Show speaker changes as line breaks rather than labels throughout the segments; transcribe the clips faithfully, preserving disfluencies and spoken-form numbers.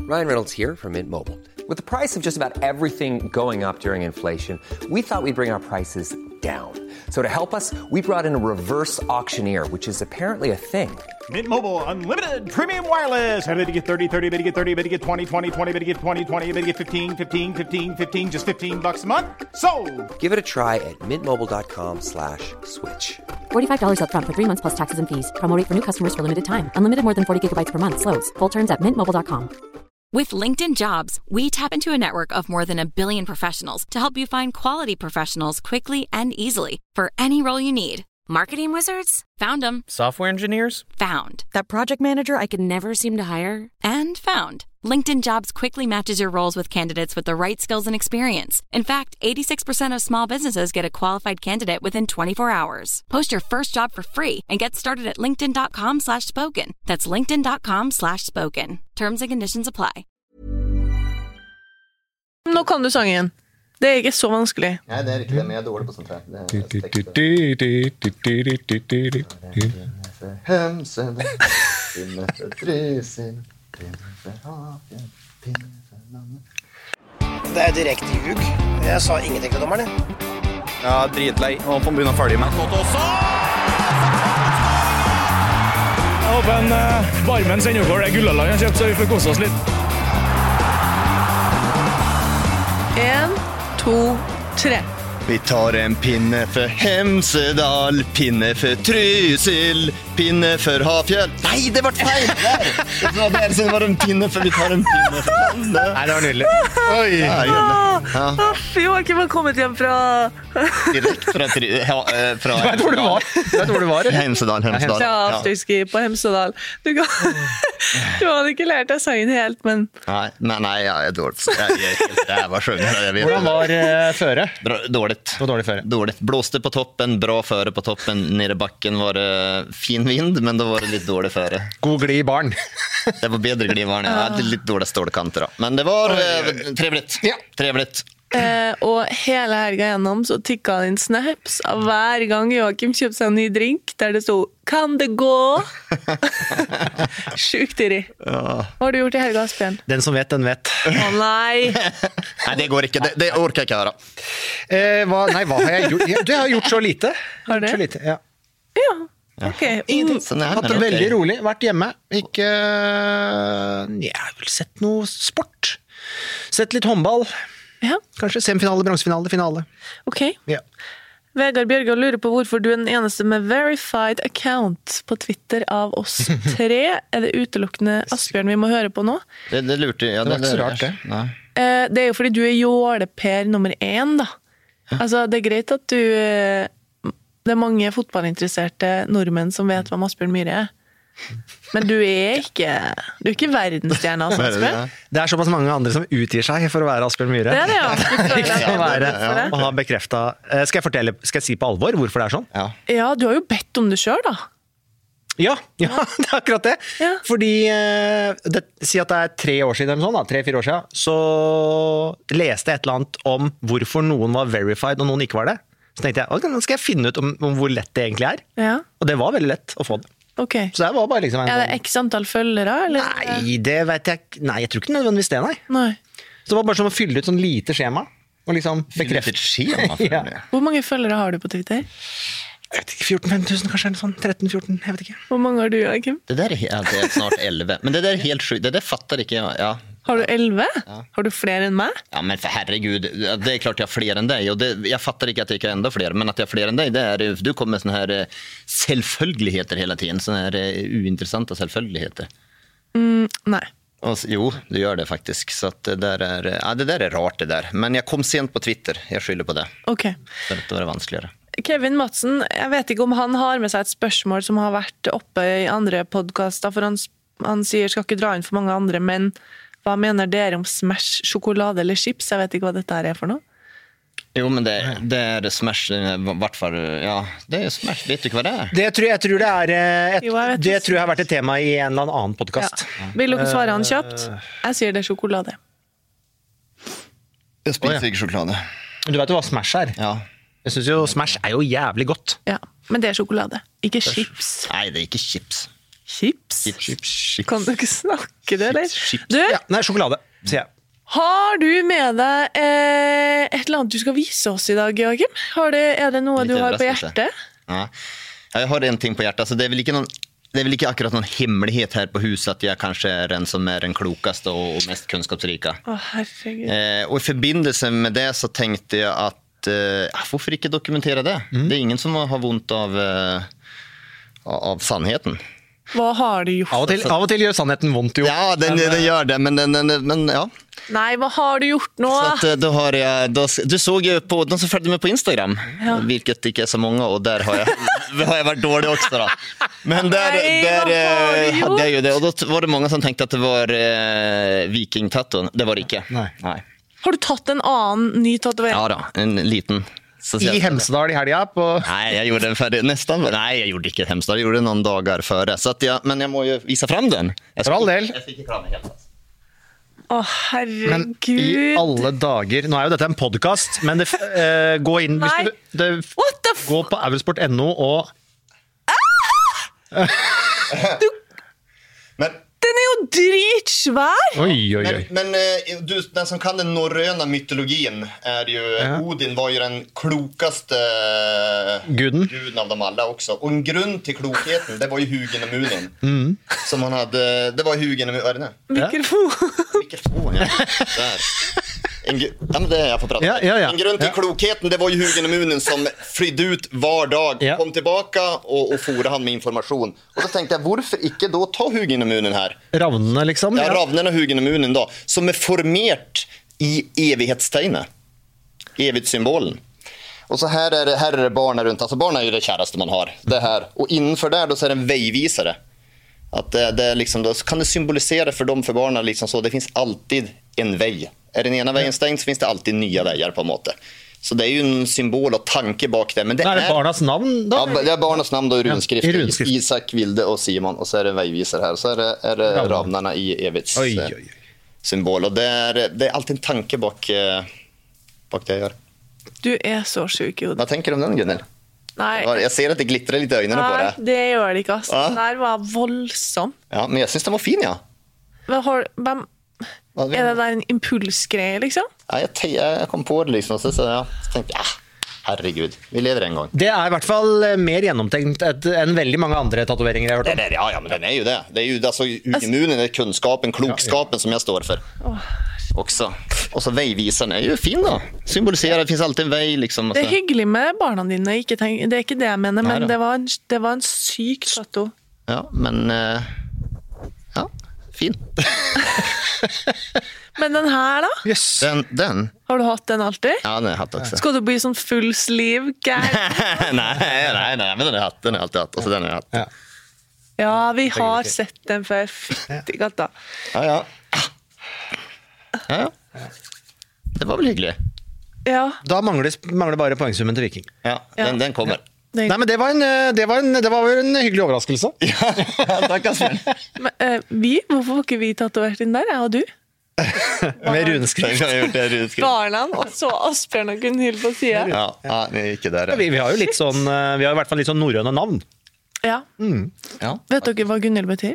Ryan Reynolds here from Mint Mobile. With the price of just about everything going up during inflation, we thought we'd bring our prices down. So to help us, we brought in a reverse auctioneer, which is apparently a thing.
Mint Mobile Unlimited Premium Wireless. How to get thirty, thirty, how to get thirty, how to get twenty, twenty, twenty, how to get twenty, twenty, how to get fifteen, fifteen, fifteen, fifteen, just fifteen bucks a month? Sold!
Give it a try at mintmobile.com slash switch.
forty-five dollars up front for three months plus taxes and fees. Promo rate for new customers for limited time. Unlimited more than forty gigabytes per month. Slows full terms at mint mobile dot com.
With LinkedIn Jobs, we tap into a network of more than a billion professionals to help you find quality professionals quickly and easily for any role you need. Marketing wizards? Found them.
Software engineers?
Found. That project manager I could never seem to hire? And found. LinkedIn Jobs quickly matches your roles with candidates with the right skills and experience. In fact, eighty-six percent of small businesses get a qualified candidate within twenty-four hours. Post your first job for free and get started at linkedin.com slash spoken. That's linkedin.com slash spoken. Terms and conditions apply.
Nå kan du sangen. Det er ikke så vanskelig.
Nei, det er ikke det, men jeg er dårlig på sånt her.
Det er direkte ljug. Jeg sa ingenting til dommerne.
Ja, dritlei. Nå får han begynne å følge med.
Jeg håper en uh, barmen sender over det Gullaland jeg kjøpt, så vi får kose oss litt.
En, to, tre.
Vi tar en pinne for Hemsedal, pinne for Trysil, pinne for Hafjell. Nei, det var feil! Det var der, så det var en pinne for vi tar en pinne for Hande.
Nei, det var nydelig.
Oi! Ja, ja.
Joakim har kommet hjem fra...
Direkt fra... fra, fra
du vet hvor du var? Du vet hvor du var?
Hemsedal, Hemsedal.
Ja, afterski på Hemsedal. Du, kan... du hadde ikke lært deg sangen helt, men...
Nei, nei, nei jeg er dårlig. Jeg er helt ræva skjønner.
Hvordan var uh, føre?
Dårlig.
Det var dårlig føre.
Dårlig. Blåste på toppen, bra føre på toppen. Nere bakken var det fin vind, men da var det litt dårlig føre.
God glid i barn.
Det var bedre glid i barn, ja. Jeg hadde litt dårlig stålkanter da. Men det var uh, trevligt. Ja. Trevligt.
Eh, og hele helga gjennom så tikka din snaps av hver gang Joakim kjøpte seg en ny drink, der det stod «Kan det gå?» Sjukt irri. Ja. Hva har du gjort i helga, Asbjørn?
Den som vet, den vet.
Å nei!
Nei, det går ikke. Det, det orker jeg ikke høre.
Eh, hva, nei, hva har jeg gjort? Du har gjort så lite.
Har du?
Så lite, ja.
Ja, ok.
Ingenting.
Sånn er,
hatt det veldig okay. Rolig, vært hjemme. Ikke... Jeg har vel sett noe sport. Sett litt håndball.
Ja.
Kanskje semifinale, bronsefinale, finale.
Ok.
Ja.
Vegard Bjørgaard lurer på hvorfor du er den eneste med verified account på Twitter av oss tre. Er det utelukkende Asbjørn vi må høre på nå?
Det, det lurte, ja.
Det var
det,
ikke så
det,
rart det.
Nei.
Eh, det er jo fordi du er jåleper nummer én, da. Altså, det er greit at du... Det er mange fotballinteresserte nordmenn som vet hva Asbjørn Myhre er. Men du er ikke Du er ikke verdensstjerne, altså, Asbjørn.
Det er såpass mange andre som utgir seg for å være Asbjørn Myhre.
Det er det, ja.
Ikke å være, og ha bekreftet. Skal jeg fortelle, skal jeg si på alvor hvorfor det er sånn?
Ja,
ja du har jo bedt om det selv, da.
Ja, ja, det er akkurat det.
Ja.
Fordi, det, si at det er tre år siden, eller sånn, da, tre-fire år siden, så leste jeg et eller annet om hvorfor noen var verified og noen ikke var det. Så tenkte jeg, nå skal jeg finne ut om, om hvor lett det egentlig er.
Ja. Og
det var veldig lett å få det.
Okay.
Så det var bare liksom en
Er det x antall følgere, eller?
Nei, det vet jeg ikke. Nei, jeg tror ikke nødvendigvis det, nei.
Nei.
Så det var bare som å fylle ut sånn lite skjema, og liksom bekrefte.
Skjema,
ja.
Hvor mange følgere har du på Twitter?
Jeg vet ikke, fjorten femten tusen kanskje, eller sånn, tretten fjorten, jeg vet ikke.
Hvor mange har du, Joakim?
Det der er, helt, det er snart elleve, men det der er helt sjukt, det der fatter ikke jeg, ja.
Har du elleve?
Ja.
Har du flere enn meg?
Ja, men for herregud, det er klart jeg har flere enn deg, og det, jeg fatter ikke at jeg ikke har enda flere, men at jeg har flere enn deg, det er, du kommer med sånne her selvfølgeligheter hele tiden, sånne her uinteressante selvfølgeligheter.
Mm, nei.
Og, jo, du gjør det faktisk, så at det der er, ja, det der er rart det der, men jeg kom sent på Twitter, jeg skylder på det.
Ok.
For at det var vanskeligere.
Kevin Madsen, jeg vet ikke om han har med seg et spørsmål som har vært oppe i andre podcaster, for han, han sier skal ikke dra inn for mange andre, men hva mener dere om Smash, sjokolade eller chips? Jeg vet ikke hva dette her er for noe.
Jo, men det, det er Smash, i hvert fall, ja, det er Smash, vet du ikke hva det er?
Det tror jeg, tror det er, et,
jo, jeg
det tror jeg har vært et tema i en eller annen podcast.
Ja. Vil dere svare han kjapt? Jeg sier det er sjokolade.
Jeg spiser oh, ja. ikke sjokolade.
Du vet jo hva Smash er?
Ja.
Jeg synes jo Smash er jo jævlig godt.
Ja, men det er sjokolade, ikke chips.
Nei, det er ikke chips.
Chips?
Chips, chips, chips.
Kan du ikke snakke det, eller?
Chips.
Du,
Ja, nei, sjokolade, sier jeg.
har du med deg eh, et eller annet du skal vise oss i dag, Joachim? Har det, er det noe
Litt
du har på
overraskelse.
hjertet?
Ja. Ja, jeg har en ting på hjertet. Altså, det, er vel ikke noen, det er vel ikke akkurat noen hemmelighet her på huset at jeg kanskje er den som er den klokeste og mest kunnskapsrika.
Å, herregud.
Eh, og i forbindelse med det så tenkte jeg at eh, hvorfor ikke dokumentere det? Det er ingen som har vondt av, eh, av sannheten.
Hva har du gjort?
Av og til, av og til gjør sannheten vondt, jo.
Ja, den, den gjør det, men, den, den, men ja.
Nei, hva har du gjort nå?
Så att, eh, då har jag, då, du såg ju på, de som följde mig på Instagram,
Ja.
vilket inte är så många, och där har jag, har jag varit dålig också då. Men där,
Nej,
där
vad har du
eh,
gjort?
hade jag ju det, och då var det många som tänkte att det var eh, vikingtatton. Det var det inte.
Nej.
Nej.
Har du tatt en annen ny tatovering?
Ja då, en liten. Så
I Hemsedal i helga på...
Nej, jag gjorde den för nästan. Nej, jag gjorde inte Hemsedal. Jag gjorde den någon dagar före. Så att jag, men jag må ju visa fram den. Jag
For all del.
Jag fick kram helt.
Å,
Men i
herregud.
alle dager... Nå er jo dette en podcast, men det, eh, gå inn... Hvis
Nei.
du, det,
What the f...
gå på eurosport punktum no og...
Men
Den er jo dritsvær!
Oi, oi, oi.
Men, men eh, du, den som kan den norröna mytologin är ju,
Ja.
Odin var ju den klokaste
Guden.
guden av dem alla också. Och en grund till klokheten, det var ju Hugin och Munin. Som han hade, det var Hugin och Munin, vad är det nu?
Mikrofon.
Mikrofon, ja. Där. En, gru- ja, men det är jag får prata.
Ja, ja, ja.
En grund till
Ja.
klokheten, det var ju Hugin och Munin som flydde ut var dag,
Ja.
kom tillbaka och, och forade han med information. Och då tänkte jag, varför inte då ta Hugin och Munin här?
Ravnene, liksom.
Ja,
Ja.
ravnen og Hugin og Munin da, som er formert i evighetstegnet. Evighetssymbolen. Och så här är det, här är det barnen runt. Alltså barnen är ju det käraste man har. Det här. Och innanför där då så är det en vägvisare. Att det, det är liksom, då kan det symbolisera för dem, för barnen liksom så. Det finns alltid en väg. Är den ena vägen stängd så finns det alltid nya vägar på en måte. Så det är ju en symbol och tanke bak det. Men det
Er det barnas navn, da?
Ja, det är barnas namn då i runskrift.
Ja, i runskrift.
Isak, Vilde och Simon. Och så är det en vägvisare här. Och så är det, är det
Ravnarna.
ravnarna i evighets
Oj,
eh,
oj, oj.
symbol. Och det är, det är alltid en tanke bak, eh, bak det jag gör.
Du er så sjuk, Jod.
Vad tänker du om den, Gunnel?
Nei,
Jag ser att det glittrar lite i ögonen på
Nei,
det.
det gjør det ikke, ass.
Ja.
Den der var voldsom.
Ja, men jag syns den var fin, ja.
Hva har, hvem,
Vad-
er det der en impulsgreie, liksom?
ja jag, te- jag kom på det liksom. Och så, så, ja, så tänkte jag, ah, herregud, vi lever en gång.
Det er i hvert fall eh, mer gjennomtenkt et- enn veldig mange andre tatoveringer jeg har hørt
Det
om.
där, ja, ja, men den är ju det. Det är ju alltså immunen, det är kunskapen, klokskapen som jag står för. Också. Och så vägvisaren är ju fin då. Symboliserar, det finns alltid en väg liksom. Och
Det
så.
er hyggelig med barna dine, ikke tenk, det er ikke det jeg mener,
Nei
men
da.
det var, en, det var en syk tattoo.
Ja, men eh, ja, fin.
Men den her da?
Yes.
Den, den.
Har du hatt den alltid?
Ja, den har jag haft också.
Skal du bli sånn full sleeve guy?
nej, nej, nej, men den har jag hatt, den har jag alltid hatt. Och så den har jag hatt.
Ja.
Ja, vi har sett den før. Fytti katta.
Ja, ja. Ja, ja. Det var väl hyggligt.
Ja,
Da mangler, mangler bare poengsummen til Viking.
Ja,
Ja.
den, den kommer.
det,
Nei, men det var, en, eh, det var, en, det var vel en hyggelig overraskelse.
Ja, tack Asbjørn.
men, eh, vi? Hvorfor har ikke vi tatovert inn der, jeg og du?
Med runeskrift.
Tenk om jeg har gjort det runskrift.
Barna, og så Asbjørn og Gunnhild på siden.
Ja, ja, det er ikke der.
Vi, vi har jo litt sånn, eh, vi har i hvert fall litt sånn norrøne navn.
Ja.
Ja.
Vet dere hva Gunnhild betyr?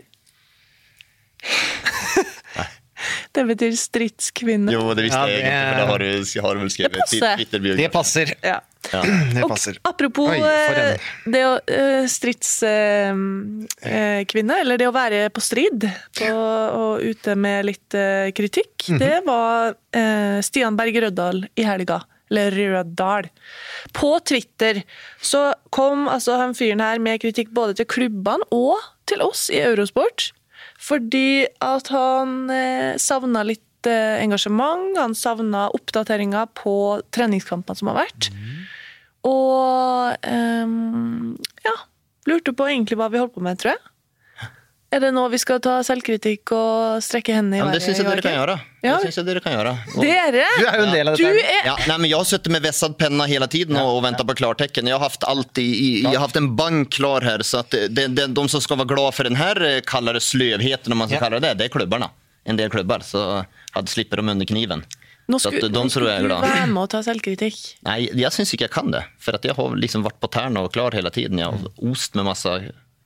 Det betyr stridskvinne.
Jo, det visste
Ja,
jeg
det-
egentlig, for da har du, har du vel skrevet
passer.
Twitter-biografi.
Det passer.
Ja.
Ja.
Det
Og
passer.
apropos
Oi, for en-
eh, det å uh, stridskvinne, eh, kvinne, eller det å være på strid på, og ute med litt eh, kritikk,
Mhm.
det var eh, Stian Berg Røddal i helga. Eller Røddal. På Twitter så kom altså han fyren her med kritikk både til klubbene og til oss i Eurosport. Fordi at han eh, savna litt eh, engasjement, han savna oppdateringer på treningskampene som har vært. Og ehm, ja, lurte på egentlig hva vi holdt på med, tror jeg. Er det nå vi skal ta selvkritikk og strekke hendene i
Ja, men det
været,
syns jeg dere
Joakim?
kan gjøre.
Ja.
Det syns jeg dere kan gjøre. Og-
Dere!
Du er jo en del av
Du
dette. her.
er
Ja, nej, men jag har suttit med vässad penna hela tiden och, och väntat på klartecken. Jag har haft allt i, i jag har haft en bank klar här, så att det, det, de som ska vara glada för den här eh, kallare slövheten, om man ska
Ja.
kalla det, det är klubbarna. En del klubbar, så hade slipper de under kniven.
Nå
Så att
skulle,
de
nå
tror jag är
skulle du
glada.
være med og ta selvkritikk.
Nej, jag syns inte jag kan det. För att jag har liksom varit på tärna och klar hela tiden. Jag har ost med massa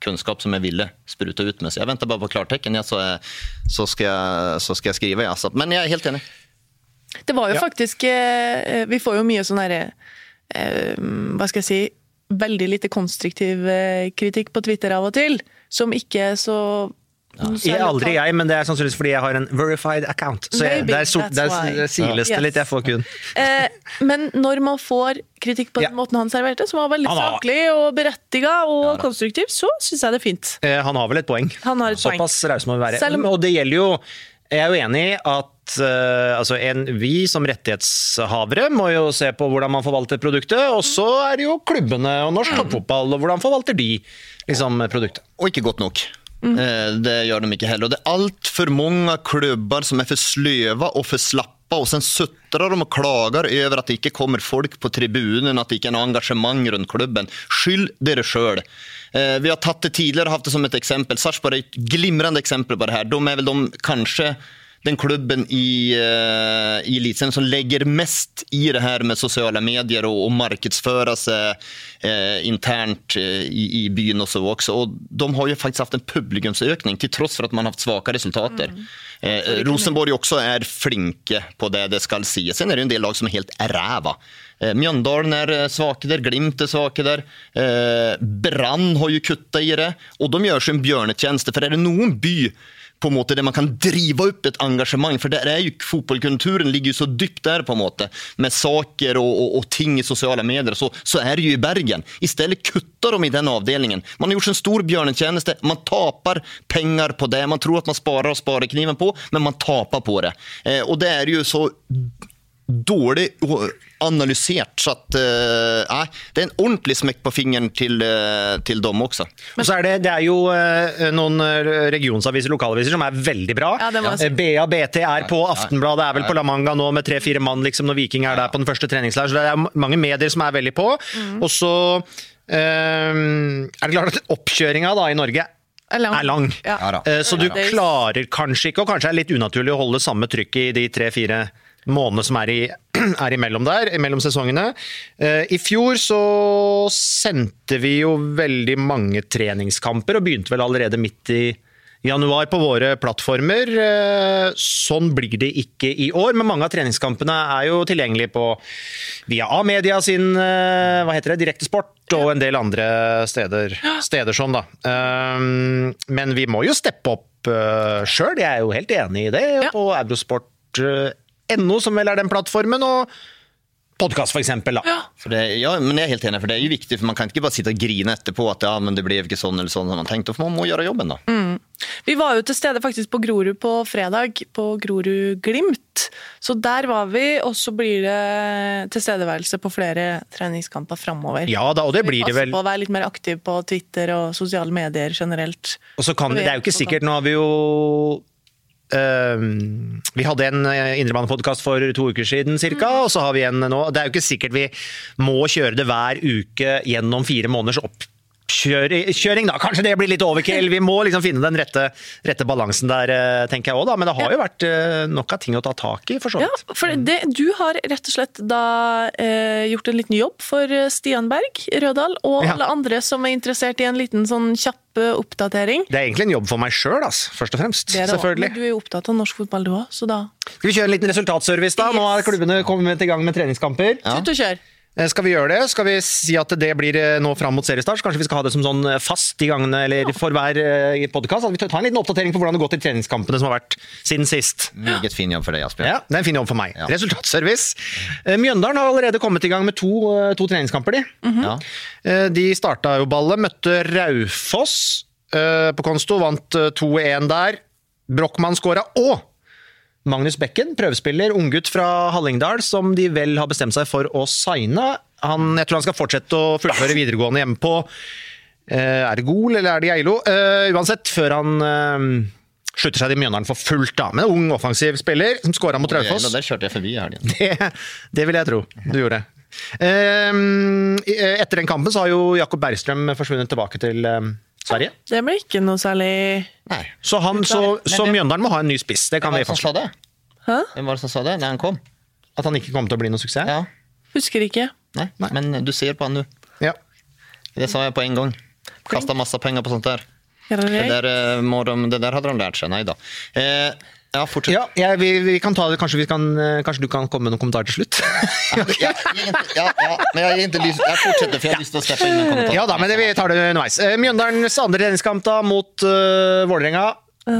kunskap som jeg ville spruta ut med. Så jeg venter bare på klartecken, ja, så, så, skal jeg, så skal jeg skrive. Ja. Så, men jeg er helt enig.
Det var jo
Ja.
faktisk, eh, vi får jo mye sånn der, eh, hva skal jeg si, veldig lite konstruktiv eh, kritikk på Twitter av og til, som ikke er så...
Jeg er aldri jeg, men det er sannsynligvis fordi jeg har en verified account. Så jeg,
Maybe,
det er, so,
that's
det
why.
er siles det
Yes.
litt jeg får kun.
Eh, men når man får kritikk på den
Ja.
måten han serverte, som var veldig
Han har-
saklig og berettiget og konstruktiv, så synes jeg det er fint.
Eh, Han har vel et poeng.
Han har et poeng.
Såpass raus må vi være.
Selv om-
Og det gjelder jo, jeg er jo enig i at uh, altså en, vi som rettighetshavere må jo se på hvordan man forvalter produktet, og så er det jo klubbene og norsk toppfotball, og hvordan forvalter de liksom, produktet.
Og ikke godt nok. Mm. Det gjør de ikke heller. Og det er alt for mange klubber som er for sløva og for slappa, og sen suttrar de og klager over at det ikke kommer folk på tribunen, at det ikke er noe engasjement rundt klubben. Skyld dere selv. Vi har tatt det tidligere, haft det som et eksempel. Sarpsborg er et glimrende eksempel på det her. De er vel de kanskje den klubben i, uh, i elitserien som lägger mest i det här med sociala medier och, och marknadsföra sig uh, internt uh, i, i byn och så också. Och de har ju faktiskt haft en publikumsökning till trots för att man har haft svaka resultater. Mm. Uh, Rosenborg också är flinke på det det ska se. Sen är det en del lag som är helt räva. Uh, Mjøndalen är svake där, Glimt är svake där. Uh, Brann har ju kuttat i det. Och de gör sig en björnetjänst. För är det någon by på en måte der man kan drive upp ett engagemang, for der er jo fotbollkulturen ligger jo så dypt der på en måte med saker og, og, og ting i sociala medier, så, så er det jo i Bergen. I stedet kutter de i den avdelingen. Man har gjort en stor bjørnetjeneste, man tapar pengar på det, man tror at man sparar og sparar kniven på, men man tapar på det. Eh, og det er jo så dårlig analysert, så at uh, det er en ordentlig smekk på fingeren til, uh, til dem også.
Og så er det, det er jo uh, noen regionsaviser, lokalaviser som er veldig bra.
Ja, det må jeg si.
B A B T er på, Aftenbladet er vel på La Manga nå med tre-fire mann liksom, når Viking er der på den første treningsleir, så det er mange medier som er veldig på. Mm. Og så uh, er det klart at oppkjøringa da i Norge
Er lang.
er lang.
Ja.
Ja da.
Uh, så du
Ja da.
klarer kanskje ikke, og kanskje er det litt unaturlig å holde samme trykk i de tre-fire måneder som er, i, er imellom der, imellom sesongene. Uh, I fjor så sendte vi jo veldig mange treningskamper, og begynte vel allerede midt i januar på våre plattformer. Uh, sånn blir det ikke i år, men mange av treningskampene er jo tilgjengelige på via A-media sin, uh, hva heter det, Direktesport, og en del andre steder, steder sånn da. Uh, men vi må jo steppe opp uh, selv, jeg er jo helt enig i det,
Ja.
på Eurosport uh, ennå, som vel er den plattformen, og podcast for eksempel da.
Ja.
For det, ja, men jeg er helt enig, for det er jo viktig, for man kan ikke bare sitte og grine etterpå at ja, men det ble ikke sånn eller sånn som man tenkte, for man må gjøre jobben da.
Mm. Vi var jo til stede faktisk på Grorud på fredag, på Grorud Glimt. Så der var vi, og så blir det tilstedeværelse på flere treningskamper fremover.
Ja da, og det
Vi
blir det
passer
vel.
på å være litt mer aktiv på Twitter og sosiale medier generelt.
Og så kan, det er jo ikke sikkert, nå har vi jo Uh, vi hadde en Indrebanen-podcast for to uker siden cirka, og så har vi en nå. Det er jo ikke sikkert vi må kjøre det hver uke gjennom fire måneders oppkjøring da. Kanskje det blir litt overkill. Vi må liksom finne den rette, rette balansen der, tenker jeg også da. Men det har jo vært uh, nok av ting å ta tak i, for så
Ja,
vidt.
for det, du har rett og slett da eh, gjort en liten jobb for Stian Berg, Rødal, og
Ja.
alle andre som er interessert i en liten sånn kjapp oppdatering.
Det er egentlig en jobb for meg selv, altså, først og fremst.
Det er det også,
Selvfølgelig.
men du er jo opptatt av norsk fotball du også, så da
Skal vi kjøre en liten resultatservice da? Nå har klubbene kommet i gang med treningskamper.
Tut og kjør.
Skal vi gjøre det? Skal vi si at det blir nå fram mot seriestart? Kanskje vi skal ha det som sånn fast i gangene, eller for hver podcast? At vi tar en liten oppdatering på hvordan det går til treningskampene som har vært siden sist.
Meget fin jobb for deg, Asbjørn.
Ja, det er en fin jobb for meg.
Ja.
Resultatservice. Eh, Mjøndalen har allerede kommet i gang med to, eh, to treningskamper. De,
Ja.
Eh, de startet jo ballet, møtte Raufoss eh, på Konsto, vant eh, to en der. Brockmann skåret, og Magnus Bekken, prøvespiller, unggutt fra Hallingdal, som de vel har bestemt seg for å signe. Han, jeg tror han skal fortsette å fullføre videregående hjemme på eh, er det Gol eller er det Geilo? Eh, uansett, før han eh, slutter seg til Mjøndalen for fullt da. Men en ung offensiv spiller som skåret mot Raufoss.
Der kjørte jeg forbi her igjen.
Det, det vil jeg tro du gjorde. Um, etter den kampen så har jo Jakob Bergstrøm forsvunnet tilbake til um, Sverige.
Det ble ikke noe særlig...
Nei.
Så, han, så, så Mjøndalen må ha en ny spiss, det kan
Hvem
vi
var det som
fastslå.
sa det?
Hæ?
Hvem var det som sa det da han kom?
At han ikke kommer til å bli noen suksess?
Ja.
Husker ikke.
Nei. Men du ser på han nu.
Ja.
Det sa jeg på en gang. kasta massa pengar på sånt där.
Gjør det
Det
det?
där, eh, må de, det där hade de lärt sig. Nej då. Eh, ja, fortsätt.
Ja, jeg, vi, vi kan ta det, kanskje, vi kan, eh, kanskje du kan komme med noen kommentarer til slutt?
Ja, jag är inte, ja, ja, men jag är inte lys- jag fortsätter för jag har lust att släppa in en kommentar.
Ja da, men det, vi tar det underveis. Eh, Mjøndalens andre treningskamp da mot uh, Vålerenga.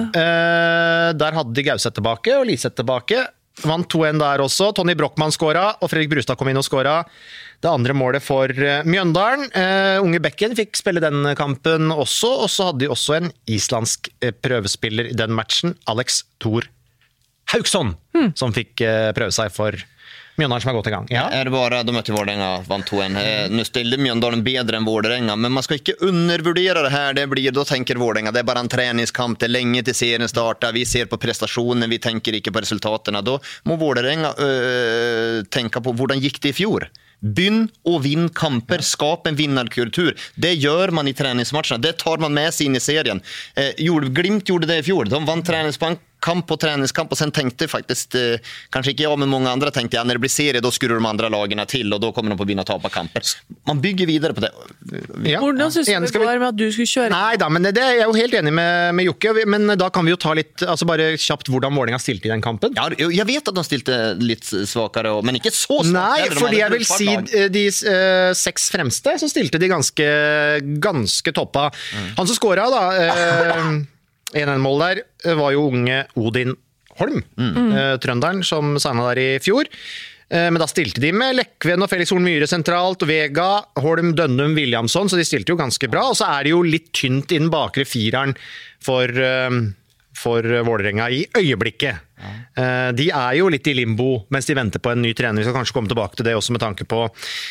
Eh, der hadde de Gauseth tilbake og Liseth tilbake. Vant to en der også. Tony Brockmann skåra, og Fredrik Brustad kom inn og skåra det andre målet for uh, Mjøndalen. Uh, unge Bekken fikk spille den kampen også, og så hadde de også en islandsk uh, prøvespiller i den matchen, Alex Thor Hauksson, mm. som fikk uh, prøve seg for Mjøndalen som har gått i gang. Ja.
Är det bara de mötte Vålerenga vann två en. Eh, nu ställde Mjøndalen bedre än Vålerenga, men man ska inte undervärdera det här. Det blir då tänker Vålerenga, det är bara en träningskamp, det är länge till serien startar. Vi ser på prestationen, vi tänker inte på resultaten. Då må Vålerenga eh, tänka på hur gick det i fjol. Byn och vinn kamper, skap en vinnarkultur. Det gör man i träningsmatcherna. Det tar man med sig in i serien. Eh, Glimt gjorde det i fjol. De vann träningskamp kamp på träningskamp och sen tänkte faktiskt eh, kanske inte jag men många andra tänkte ja, när det blir serie då skulle de andra lagarna till och då kommer de på vinna tapa kamper. Man bygger vidare på det.
Ja.
Hvordan synes du
Enig,
det
skal vi-
går med at du skulle kjøre?
Nei da, men det er jeg jo helt enig med, med Jokke, men da kan vi jo ta litt, altså bare kjapt hvordan Vålerenga stilte i den kampen.
Ja, jag vet att de stilte lite svagare och- men inte så svagt.
Nei,
heller. De
fordi
hade
jeg vil
brukbart
si
lag.
eh, de eh, seks fremste, så stilte de ganske, ganske toppa. Han som skåra da, eh, en mål der, eh, var jo unge Odin Holm, eh, trønderen som signet der i fjor. Eh, Men da stilte de med Lekven og Felix Horn Myhre sentralt, og Vega, Holm, Dønnum, Williamson, så de stilte jo ganske bra. Og så er det jo litt tynt i den bakre fireren for, eh, for Vålerenga i øyeblikket. Eh, De er jo litt i limbo mens de venter på en ny trener. Vi skal kanskje komme tilbake til det også med tanke på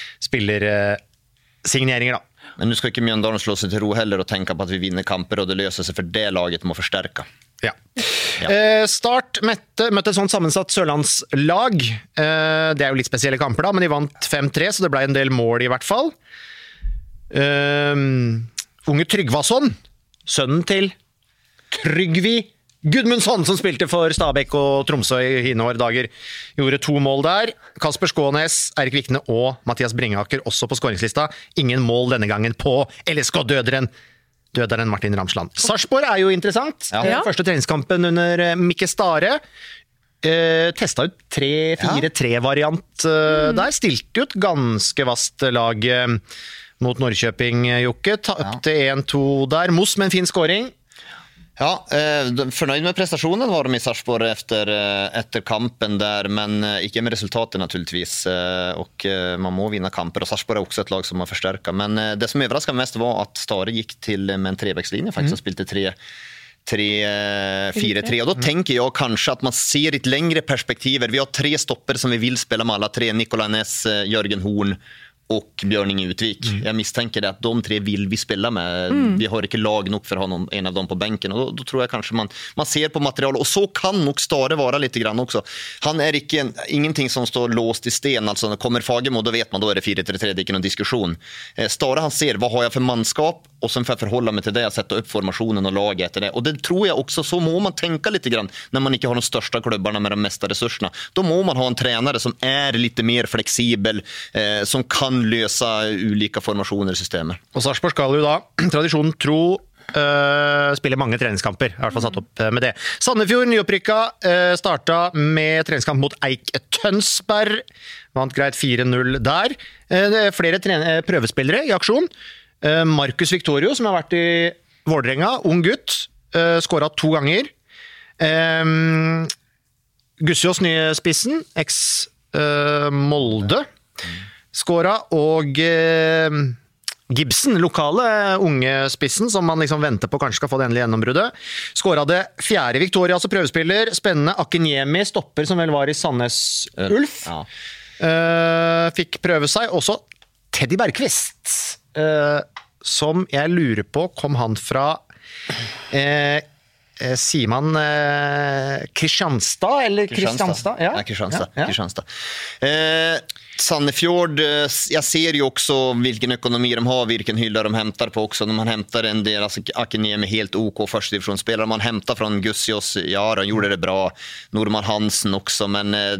spillersigneringer da.
Men nu ska inte Mjøndalen slå sig till ro heller och tänka på att vi vinner kamper och det löser sig för det laget må förstärka.
Ja. Eh, Start møtte, møtte et sånt sammensatt sørlandslag. Eh, det er jo litt spesielle kamper da, men de vant fem tre, så det ble en del mål i hvert fall. Eh, unge Tryggvason, sønnen til Tryggvi Gudmundsson, som spilte for Stabæk og Tromsø i hine år dager, gjorde to mål der. Kasper Skånes, Erik Vikne og Mathias Bringaker også på skåringslista. Ingen mål denne gangen på L S K-døderen. Døderen Martin Ramsland. Sarpsborg er jo interessant.
Ja.
Den første treningskampen under eh, Mikke Stare. Eh, testa ut tre fire tre-variant eh, der. Stilte ut ganske vast lag eh, mot Norrköping, eh, Jokke. Tapte en to der. Moss med en fin skåring.
Ja, eh, de- förnöjd med prestationen var de i Sarpsborg efter, eh, efter kampen där, men eh, inte med resultaten naturligtvis. Eh, och eh, man må vinna kamper och Sarpsborg är också ett lag som har förstärka. Men eh, det som överraskade mest var att Stare gick till eh, med en trevägslinje faktiskt och spilte tre tre fyra tre och då tänker jag kanske att man ser ett längre perspektiv. Vi har tre stopper som vi vill spela med alla tre. Nikolaj Näss, eh, Jörgen Horn och Björn Inge Utvik. Jag misstänker det att de tre vill vi spela med. Vi har inte lag nog för att ha någon, en av dem på bänken. Och då, då tror jag kanske man, man ser på material. Och så kan nog Stare vara lite grann också. Han är inte en, ingenting som står låst i sten. Alltså när kommer Fagemo, då vet man då är det fyra tre tre, det är inte någon diskussion. Eh, Stare han ser, vad har jag för manskap? Och sen får jag förhålla mig till det, sätta upp formationen och laget efter det. Och det tror jag också, så må man tänka lite grann när man inte har de största klubbarna med de mesta resurserna. Då må man ha en tränare som är lite mer flexibel, eh, som kan løse ulike formasjoner i systemet.
Og Sarpsborg skal jo da, tradisjonen tro, uh, spille mange treningskamper. I hvert fall satt opp med det. Sandefjord, nyopprykka, uh, starta med treningskamp mot Eik Tønsberg. Vant greit fire null der. Uh, det er flere trene- prøvespillere i aksjon. Uh, Marcus Victorio, som har vært i Vålerenga, ung gutt, uh, skåret to ganger. Um, Gussiås nye spissen, eks uh, Molde, skåra, og eh, Gibson, lokale unge spissen, som man liksom venter på kanskje skal få det endelige gjennombruddet, skåra det fjerde. Victoria, altså prøvespiller. Spennende. Akinyemi, stopper, som vel var i Sandnes Ulf.
Ja.
Eh, fikk prøve seg. Også Teddy Bergqvist, eh, som jeg lurer på, kom han fra eh, eh, sier man eh, Kristianstad, eller Kristianstad?
Ja, Kristianstad.
Ja, ja.
Kristianstad. Eh, Sandefjord, eh, jag ser ju också vilken ekonomi de har, vilken hylla de hämtar på också. När man hämtar en del, alltså Akinyemi helt OK första divisionsspelare. Man hämtar från Gussiås, ja, de gjorde det bra. Norman Hansen också, men eh,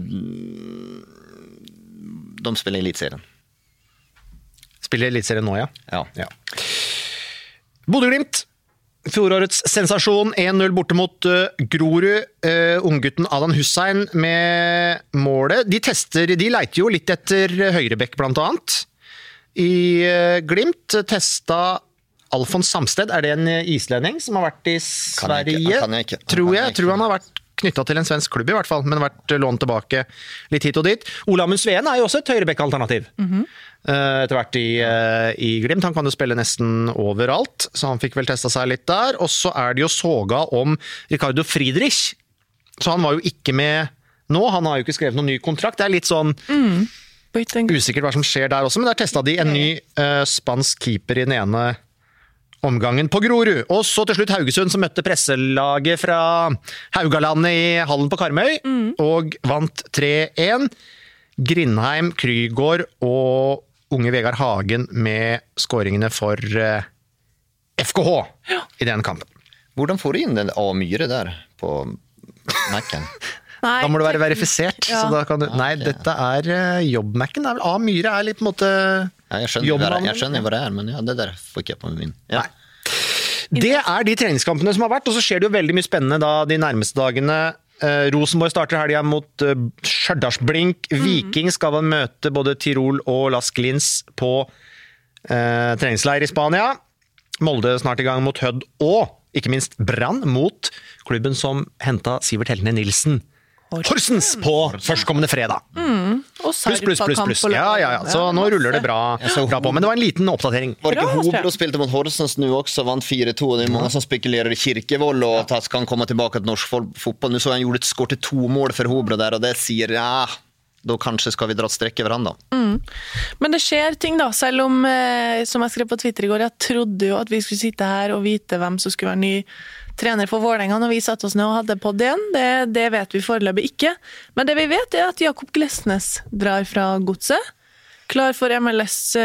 de spelar i elitserien.
Spiller elitserien nå, ja.
Ja.
Ja. Bodø-Glimt. Fjorårets sensasjon en null borte mot uh, Grorud. Uh, unggutten Adam Hussein med målet. De tester, de leiter jo litt etter høyrebekk blant annet. I uh, Glimt testa Alfons Samsted. Er det en islending som har vært i Sverige?
Kan jeg ikke. Kan jeg ikke.
Tror jeg.
Kan jeg ikke.
Tror han har vært knyttet til en svensk klubb i hvert fall, men vært lånt tilbake litt hit og dit. Ola Mundsveen er jo også et høyrebekk-alternativ. Mm-hmm. Uh, etter hvert i, uh, i Glimt. Han kan jo spille nesten overalt, så han fikk vel testet seg litt der. Og så er det jo soga om Ricardo Friedrich. Så han var jo ikke med nå. Han har jo ikke skrevet noen ny kontrakt. Det er litt sånn mm. usikkert hva som skjer der også, men der testet de en ny uh, spansk keeper i den ene omgangen på Grorud. Og så til slutt Haugesund, som møtte presselaget fra Haugalandet i hallen på Karmøy, mm. og vant tre en. Grindheim, Krygård og unge Vegard Hagen med skåringene for uh, F K H ja. I den kampen.
Hvordan får du inn den A-myre der på Mac-en?
Nei,
da må du være verifisert. Ja. Så da kan du, nei,
okay.
Dette er uh, jobb-Mac-en. A-myre er litt på en måte
ja, jeg skjønner hva det, jeg skjønner hva det er, men ja, det der får ikke jeg på min. Ja.
Det er de treningskampene som har vært, og så skjer det jo veldig mye spennende da de nærmeste dagene. Uh, Rosenborg starter helgen mot uh, Stjørdalsblink. Mm. Viking skal vel møte både Tirol og Las Glins på uh, treningsleir i Spania. Molde snart i gang mot Hødd og ikke minst Brann mot klubben som hentet Sivert Heltene Nilsen Horsens på førstkommende fredag.
Mm. Og
pluss, pluss, pluss, pluss. Ja, ja, ja. Så nå ruller det bra, bra på. Men det var en liten oppdatering.
Var det ikke Hobro spilte mot Horsens nu också, vant fire to. Det er mange som spekulerer i Kirkevold og at han kan komme tilbake til norsk fotball. Nu så han gjorde et skår til to mål for Hobro der, og det sier, ja, da kanskje skal vi dra et strekk i hverandre.
Mm. Men det skjer ting da, selv om, eh, som jeg skrev på Twitter i går, jeg trodde jo at vi skulle sitte her og vite hvem som skulle være ny trener for Vålerenga når vi satt oss ned og hadde podd igjen. Det, det vet vi foreløpig ikke. Men det vi vet er at Jakob Glesnes drar fra Godset. Klar for M L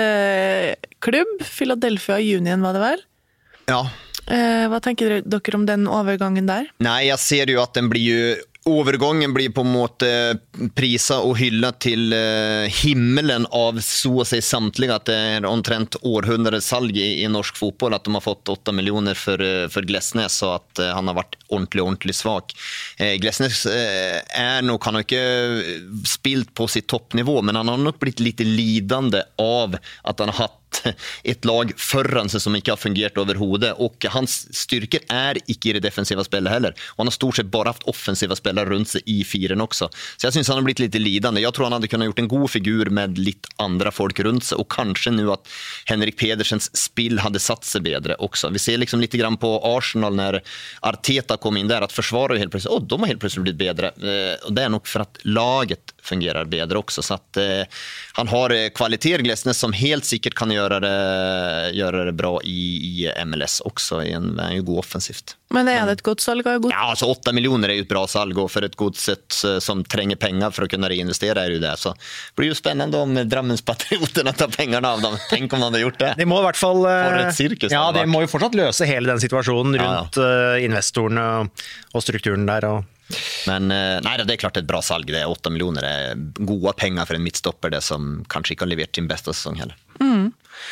S-klubb. Philadelphia Union var det vel?
Ja.
Eh, hva tenker dere om den overgangen der?
Nei, jeg ser jo at den blir jo Overgången blir på en måte prisa og hylla til uh, himmelen av så å si samtliga at det er omtrent århundrets salg i, i norsk fotboll, at de har fått åtta miljoner for, uh, for Glesnes og at uh, han har vært ordentlig, ordentlig svag. Uh, Glesnes uh, er nok, han har ikke spilt på sitt toppnivå, men han har nok blitt litt lidande av at han har hatt ett lag förran som ikke har fungert overhodet, og hans styrker er ikke i det defensiva spillet heller. Og han har stort sett bare haft offensiva spelare rundt seg i firen også. Så jeg synes han har blitt litt lidande. Jeg tror han hadde kunnet gjort en god figur med litt andre folk rundt seg, og kanskje nu at Henrik Pedersens spill hadde satt seg bedre også. Vi ser liksom litt grann på Arsenal når Arteta kom inn der, at försvaret helt plötsligt, oh, de har helt plötsligt blitt bedre. Og det er nok for at laget fungerer bedre også, så at eh, han har kvaliteter Glesnes som helt sikkert kan gjøre det, gjøre det bra i, i M L S også, i en, er jo god offensivt.
Men er det et godt salg? God...
Ja, altså åtta miljoner er jo et bra salg, og for et godset som trenger penger for å kunne reinvestere er jo det, så det blir jo spennende om Drammenspatrioterna tar pengene av dem. Tenk om de hadde gjort det.
De må i hvert fall,
for et sirkus.
Ja, de må jo fortsatt løse hele den situasjonen rundt ja, ja. investorene og, og strukturen der, og
men nei, det er klart et bra salg. Det er åtta miljoner, det er gode penger for en midtstopper, det som kanskje ikke har levert sin beste sesong heller.
Mm.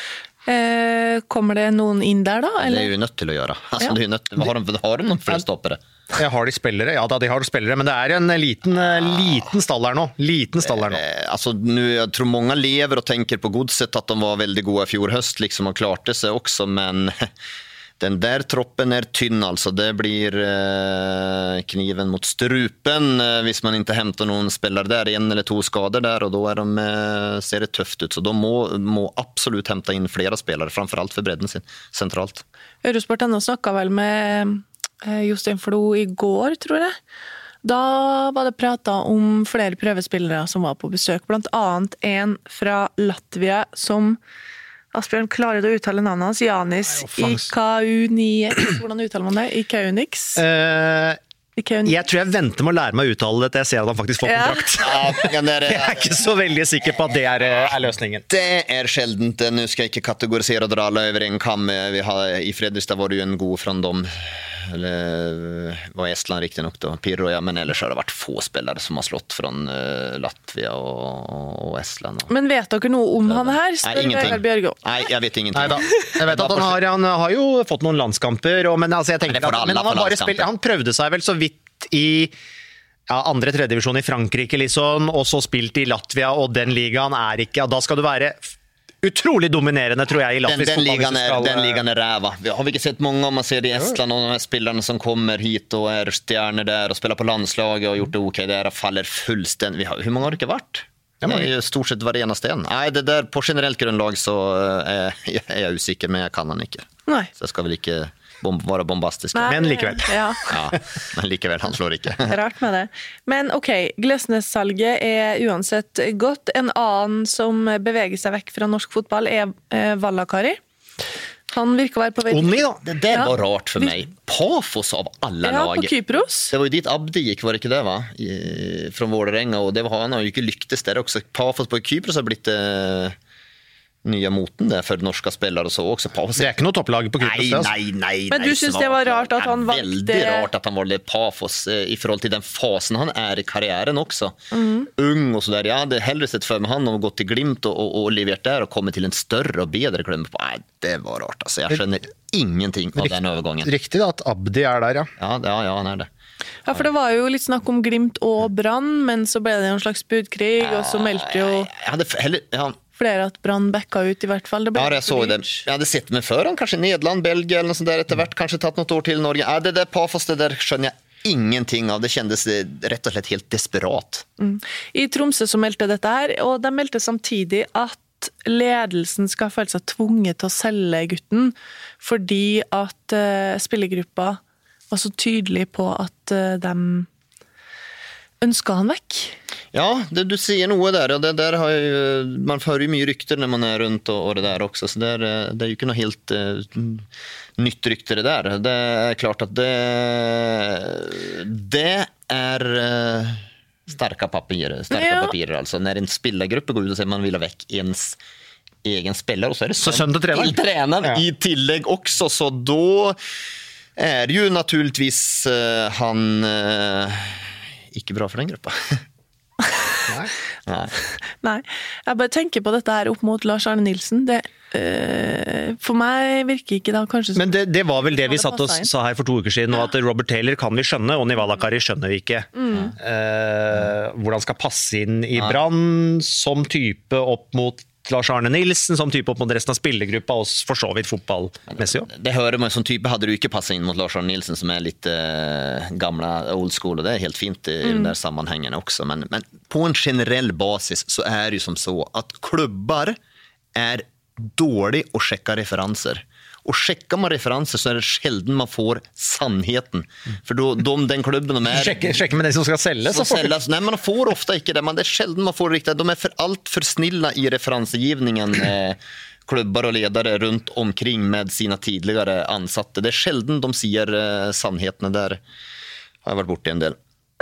Eh, kommer det noen inn der da? Eller?
Det er jo nødt til å gjøre. Altså,
ja.
det er nødt til, har, de, har de noen flere stoppere?
Ja, har de spillere? Ja da, de har spillere, men det er en liten, liten stall her nå. Liten stall her nå.
Eh, altså, nu, jeg tror mange lever og tenker på Godset at de var veldig gode i fjor høst, liksom, og klarte seg også, men den der troppen er tynn, altså. Det blir eh, kniven mot strupen eh, hvis man ikke henter noen spillere der, en eller to skader der, og da er de, eh, ser det tøft ut. Så de må, må absolutt hente inn flere spillere, framfor alt for bredden sin, sentralt.
Eurosport enda snakket vel med eh, Jostein Flo i går, tror jeg. Da var det pratet om flere prøvespillere som var på besøk, blant annet en fra Latvia som Asbjørn, klarer du å uttale navnet hans? Janis Ikaunix. Hvordan uttaler man det? Ikaunix?
Uh, jeg tror jeg venter med å lære meg å uttale det til jeg ser at han faktisk får kontrakt. Ja. Jeg er ikke så veldig sikker på at det er, er løsningen.
Det er sjeldent. Nå skal jeg ikke kategorisere og dra alle over en kam. Vi har, I Fredrikstad var det jo en god fra dem eller var Estland riktigt nog då, Pirro, ja, men ellers har det vært få spillere som har slått fra uh, Latvia og, og Estland. Og.
Men vet dere noe om han her?
Nei, ingenting. Nei, jeg vet ingenting.
Neida. Jeg vet at han har, han har jo fått noen landskamper, og, men, altså, jeg tenker, at, men han, har bare spilt, han prøvde seg vel så vidt i ja, andre tredje divisjon i Frankrike, liksom, og så spilt i Latvia, og den ligaen er ikke, ja, da skal du være utrolig dominerende, tror jeg, i latvisk
den, den
fotball.
Ligan er,
skal,
den ligan er ræva. Vi har vi ikke sett mange om man ser i Estland, og de her spillerne som kommer hit og er stjerner der, og spiller på landslaget og gjort det ok, der faller fullstendig. Hvor mange har det ikke vært? Det er jo stort sett hver eneste en. Nei, det der, på generelt grunnlag så er, er jeg usikker, men jeg kan han ikke.
Nei.
Så jeg skal vel ikke bom, være bombastisk.
Nei, men likevel.
Ja.
Ja, men likevel, han slår ikke.
Rart med det. Men ok, Glesnes-salget er uansett godt. En annen som beveger seg vekk fra norsk fotball er eh, Vallakari. Han virker å være på vei.
Onni da.
Det der
Ja.
var rart for meg. Pafos av alle
Ja,
lag.
på Kypros.
Det var jo dit Abdi gikk, var det ikke det, va? I, fra Vålerenga, og det var, han har jo ikke lyktes der også. Pafos på Kypros har blitt eh, nya moten der for norske spillere og så også. Pafos.
Det er ikke noe topplag på Kypros.
Nei,
altså.
nei, nei.
Men du
nei,
synes
svart.
det var rart at han
Det er
valgte-
Veldig rart at han valgte Pafos eh, i forhold til den fasen han er i karrieren også.
Mm.
Ung og så der. Ja, det er heller sett for meg han og gått til Glimt og, og, og levert der og kommet til en større og bedre klubb. Nei, det var rart. Altså. Jeg skjønner ingenting av den overgangen.
Riktig da, at Abdi er der, ja.
Ja, ja, ja, han er det.
Ja, for det var jo litt snakk om Glimt og Brann, men så ble det en slags budkrig, og så meldte jo
Jeg hadde heller... Ja.
flere at Brann backa ut i hvert fall. Det ble
Ja, jeg så det. Jeg hadde sett meg før han, kanskje Nederland, Belgia eller noe sånt der etter hvert, kanskje tatt noen år til Norge. Ja, det der Pafos, det der skjønner jeg ingenting av. Det kjendes rett og slett helt desperat.
Mm. I Tromsø så meldte dette her, og de meldte samtidig at ledelsen skal føle seg tvunget til å selge gutten, fordi at uh, spillergruppa var så tydelig på at uh, de ønsket han vekk.
Ja, det, du sier noe der, og det der har jo, man får jo mye rykter når man er rundt og, og det der også, så det er, det er jo ikke noe helt uh, nytt rykte det der. Det er klart at det, det er uh, sterke papirer, sterke
Ja.
papirer altså. Når en spillergruppe går ut og sier man vil ha vekk ens egen spiller, og så er det
Så sønn til trener.
til trener
Ja.
i tillegg også, så da er det jo naturligvis uh, han uh, ikke bra for den gruppa.
Nei.
Nei.
Nei, jeg bare tenker på dette her opp mot Lars Arne Nilsen. Det, uh, for meg virker ikke da kanskje som...
Men det, det var vel det vi
det
satt og
passet inn.
sa her for to uker siden, og at Robert Taylor kan vi skjønne, og Nivalakari skjønner vi ikke.
Mm.
Eh, hvordan skal passe inn i Brann som type opp mot Lars Arne Nilsen, som type opp mot resten av spillergruppa, og for så vidt fotballmessig også.
Det hører man, som type hadde du ikke passet inn mot Lars Arne Nilsen, som er litt uh, gamla old school, og det er helt fint i mm. den der sammanhengen også, men, men på en generell basis så er det jo som så at klubbar er dårlig å sjekke referanser. Og sjekker man referanser så er det sjelden man får sannheten. For då, de, den klubben de er...
Sjekke, sjekke med den som skal selge, så
Så
får
säljas, nej, man får ofta inte det, men det är sällan man får riktigt. De är för allt för snilla i referensgivningen, eh, klubbar och ledare runt omkring med sina tidigare ansatte. Det är sällan de säger eh, sannheten. Där har jag varit borta en del.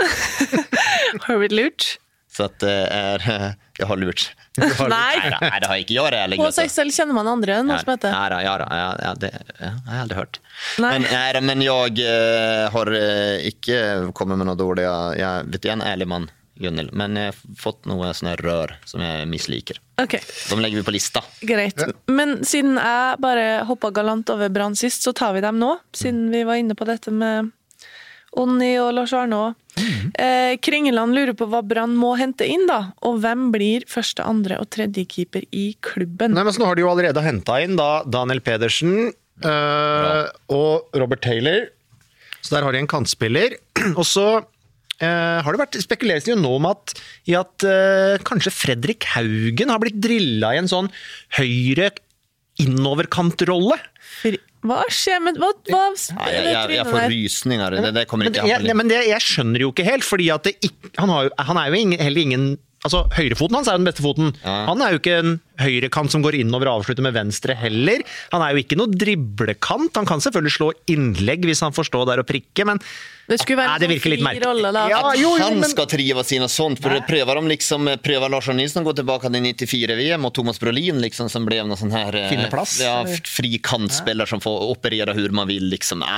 Har du blitt lurt?
Så att det är eh, jag har lurt.
Nei,
Nej, nej, det har jag inte. Jag är ärlig.
på
vet du.
seg selv kjenner man andre enn noe som heter.
Ja, ja, ja, ja, det ja, jeg har aldrig hört.
Nei.
Men, nej, men jag eh, har eh, ikke kommet med noe dårlig. Jeg, jeg vet jeg er en ærlig mann, Gunnel, men jeg har fått noe sånne rør som jeg misliker.
Ok,
De legger vi på lista.
greit. Men siden jeg bare hoppet galant over Brann sist, så tar vi dem nå, siden vi var inne på dette med Onni og Lars Arne også. Eh, Kringeland lurer på hva Brann må hente inn da, og hvem blir første, andre og tredje keeper i klubben?
Nei, men så nå har de jo allerede hentet inn da Daniel Pedersen øh, og Robert Taylor. Så der har de en kantspiller. Og så øh, har det vært spekuleres jo nå om at, i at øh, kanskje Fredrik Haugen har blitt drillet i en sånn høyre innoverkantrolle.
Fri- Hva skjer med... Hva, hva
Ja, jeg, jeg, jeg får rysninger. Det, det kommer
Men,
ikke
jeg, men det, jeg skjønner jo ikke helt, fordi at det ikke, han, har jo, han er jo ingen, heller ingen... Altså, høyrefoten hans er jo den beste foten.
Ja.
Han er jo ikke en høyrekant som går innover og avslutter med venstre heller. Han er jo ikke noe driblekant. Han kan selvfølgelig slå innlegg hvis han får stå der og prikke, men
Det skulle være
Nei, det
en
virker litt
fri
merkelig.
rolle da.
Ja, jo, jo,
han
men-
ska trivas i något sånt, för det prövar de liksom, prövar Lars Arne Nilsson gå tillbaka till nittiofyra V M och Thomas Brolin liksom, som blev någon sån här eh,
Finneplass.
ja, fri kantspelare som får operera hur man vill liksom. Nej,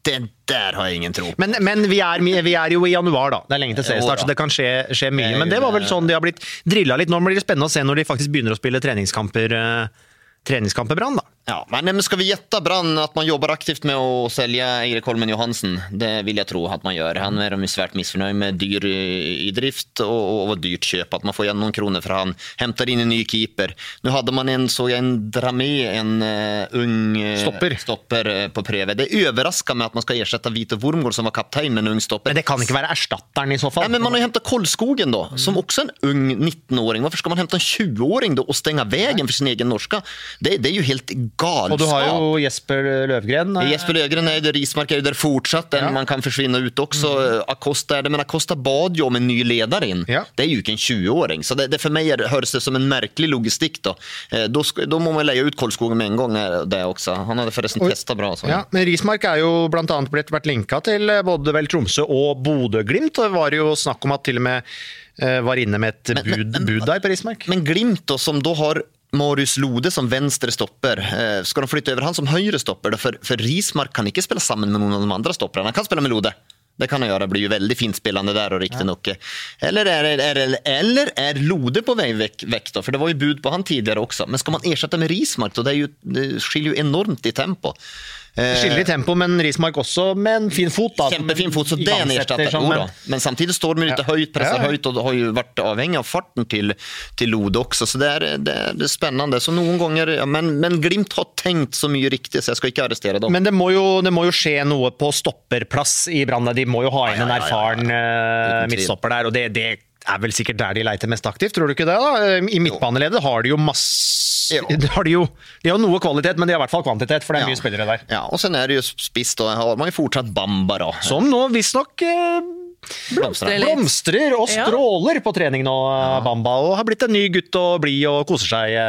det där har jag ingen tro på.
Men, men vi, er, vi er jo i januar da, det er lenge til seriestart,
Jo,
så det kan skje, skje mye.
Det er
Men det var vel
jo-
sånn de har blitt drillet litt. Nå blir det spennende å se når de faktisk begynner å spille treningskamper, eh, treningskamper Brann da.
Ja, men men ska vi getta Brann att man jobbar aktivt med att sälja Erik Holmen Johansen? Det vill jag tro att man gör. Han är de ju svärt missnöjd med dyr i, i drift och, och dyrt köp. Att man får igen någon kronor för han hämtar in en ny keeper. Nu hade man en så en Dramé, en uh, ung uh,
Stopper.
stopper uh, på pröve. Det överraskar mig att man ska ersätta Vito Wormgård som var kapten med en ung stopper.
Men det kan ikke være erstatteren i så fall.
Nej, men man har ju hämtat Kollskogen då, som också en ung nittonåring. Varför ska man hämta en tjugoåring då och stänga vägen för sin egen norska? Det, det är ju helt galet.
Og du har jo Jesper Løvgren. eh,
Jesper Löfgren är där, Rismark är där fortsatt, ja. Man kan försvinna ut också. Mm. Acosta är det, men Acosta bad ju om en ny ledare in. Ja. Det är ju inte en tjugoåring, så det, det för mig är, hörs det som en märklig logistik då. Eh, då, då må man lägga ut Kollskogen med en gång eh, det också. Han hade förresten och, testat bra. Så.
Ja, men Rismark er jo blant annet blitt vært linket til eh, både vel Tromsø og Bodø-Glimt, og det var jo snakk om at til og med eh, var inne med et bud, men, men, bud der på Rismark.
Men Glimt då, som då har Marius Lode som venstre stopper. Eh, ska de flytta över han som högre stopper? För, för Rismark kan inte spela samman med någon av de andra stopparna. Han kan spela med Lode. Det kan han göra, blir ju väldigt fint spelande där och riktigt nog. Eller är, är, är, eller är Lode på väg väck, väck då? För det var ju bud på han tidigare också. Men ska man ersätta med Rismark då? Det, är ju, det skiljer ju enormt i tempo.
Skiljer i tempo, men Rismark også med en fin fot da.
Kjempefin fot, så det er nedstattet. Som, men... men samtidigt står de lite ja. höjt, pressar ja. höjt och har ju varit avhängig av farten till, till Lode också. Så det är, det, är, det är spännande. Så noen gånger, ja, men, men Glimt har tänkt så mye riktigt så jeg skal ikke arrestere dem.
Men det må jo, det må jo skje noe på stopperplass i Brann. De må jo ha inn en erfaren ja, ja, ja. midtstopper der, og det, det er vel sikkert der de leiter mest aktivt, tror du ikke det da? I midtbaneledet har de jo masse Det har de jo de har noe kvalitet, men de har i hvert fall kvantitet, for det er ja. mye spillere der.
Ja, og sen er det jo spiss, da har man jo fortsatt Bamba da.
Som nå visstnok eh, blomstrer, blomstrer og stråler ja. på trening nå, ja. Bamba, og har blitt en ny gutt og bli og koser seg.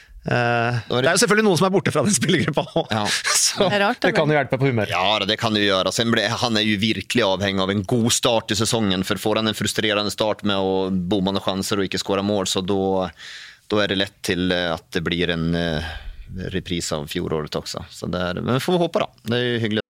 Eh, det er jo selvfølgelig noen som er borte fra den spillergruppa ja. så det, rart, det kan jo hjelpe på humør.
Ja, det kan det jo gjøre. Sen ble, han er jo virkelig avhengig av en god start i sesongen, for får han en frustrerende start med å bomma noen chanser og ikke skåre mål, så da då är det lätt till att det blir en uh, repris av fjolåret också. Så där, men vi får hoppa då. Det är ju hyggligt.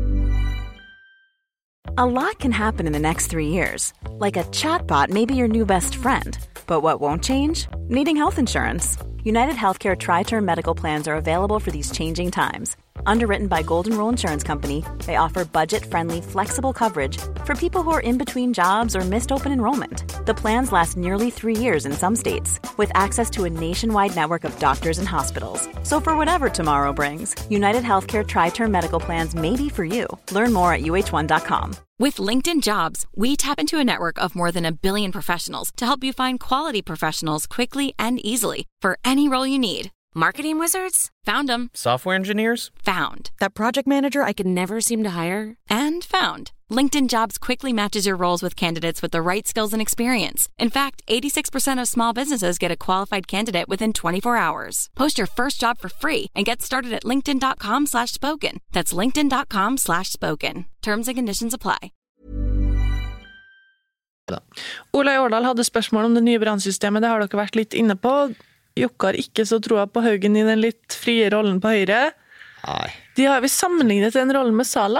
A lot can happen in the next three years. Like a chatbot may be your new best friend. But what won't change? Needing health insurance. United Healthcare Tri-Term Medical Plans are available for these changing times. Underwritten by Golden Rule Insurance Company, they offer budget-friendly, flexible coverage for people who are in between jobs or missed open enrollment. The plans last nearly three years in some states, with access to a nationwide network of doctors and hospitals. So for whatever tomorrow brings, United Healthcare Tri-Term Medical Plans may be for you. Learn more at U H one dot com.
With LinkedIn Jobs, we tap into a network of more than a billion professionals to help you find quality professionals quickly and easily for any role you need. Marketing wizards? Found them.
Software engineers?
Found.
That project manager I could never seem to hire?
And found. LinkedIn Jobs quickly matches your roles with candidates with the right skills and experience. In fact, eighty-six percent of small businesses get a qualified candidate within twenty-four hours. Post your first job for free and get started at linkedin.com slash spoken. That's linkedin.com slash spoken. Terms and conditions apply.
Ola Årdal hadde spørsmål om det nye brandsystemet, det har dere vært litt inne på. Jokke har ikke så troa på Haugen i den litt frie rollen på høyre.
Nei.
De har vi sammenlignet den rollen med Sala.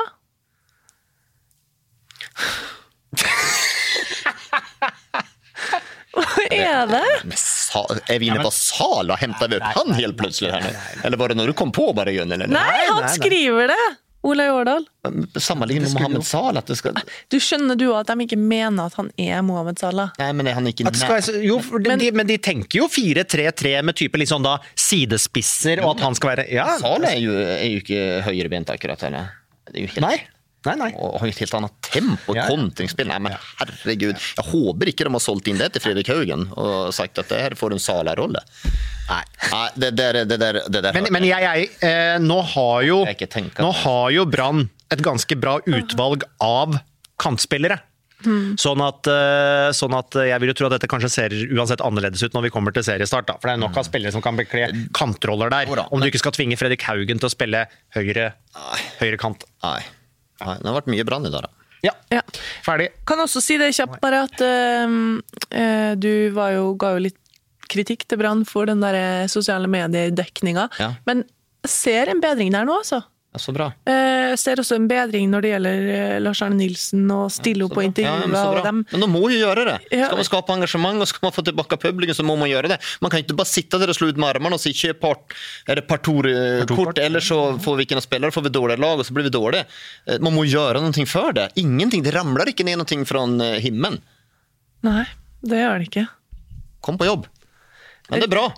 Hva er det?
Men Sa- är vi inne på Sala? Hämtar vi upp han helt plötsligt här nu? Eller var det när du kom på bara Gun? Eller?
Nei, han skriver det! Ola Årdal.
Sammanligning med Mohamed Salah att det ska...
Du skjønner du at de ikke mener at han er Mohamed Salah?
Nej, men han är inte
At skal, jo, for de,
Men-
de, men de tenker jo fire tre tre med type litt sånn da sidespisser, og at han skal være ja,
Salah är ju, är ju inte högerbent akkurat eller? Det är ju helt...
Nei, nei, nei.
Och har ju ett helt annat tempo och
Ja.
kontringsspel. Nej men herregud. Jag håper inte de har sålt in det till Fredrik Haugen och sagt att det här får en Sala-rolle. Nej. Nej, det där det där det där.
Men, men jeg, jeg eh, nå har jo
Jeg ikke tenker
nå
på.
har jo Brann et ganske bra utvalg av kantspillere. Sånn at, eh, sånn at jeg vil jo tro at dette kanskje ser uansett annerledes ut når vi kommer til seriestart da. For det er nok av spillere som kan bekle kantroller der.
Jo da,
Om du
men-
ikke skal tvinge Fredrik Haugen til å spille høyre, høyre kant.
Nej. Nej, det har varit mycket brand idag då.
Ja,
Ja.
ferdig.
Kan også si det kjapt bare at ehm, eh, du var jo, ga jo litt kritikk til Brann for den der sosiale medier-dekninga.
Ja.
Men jeg ser en bedring der nå, altså.
Ja, så bra.
Eh, Jeg ser også en bedring når det gjelder eh, Lars Arne Nilsen og stille opp på
Ja,
intervjuer
men, så
og
bra.
dem.
men de må ju göra det.
Ja.
Ska man skapa engagemang och ska man få tillbaka publiken så må man göra det. Man kan ju inte bara sitta där och slå ut med armarna och säga köp part, är det partourkort eller så får vi vilken spelare får vi dåliga lag och så blir vi dåliga. Eh, Man må göra någonting för det. Ingenting, det ramlar inte ner någonting från eh, himlen.
Nei, det gjør det ikke.
Kom på jobb. Men det är bra.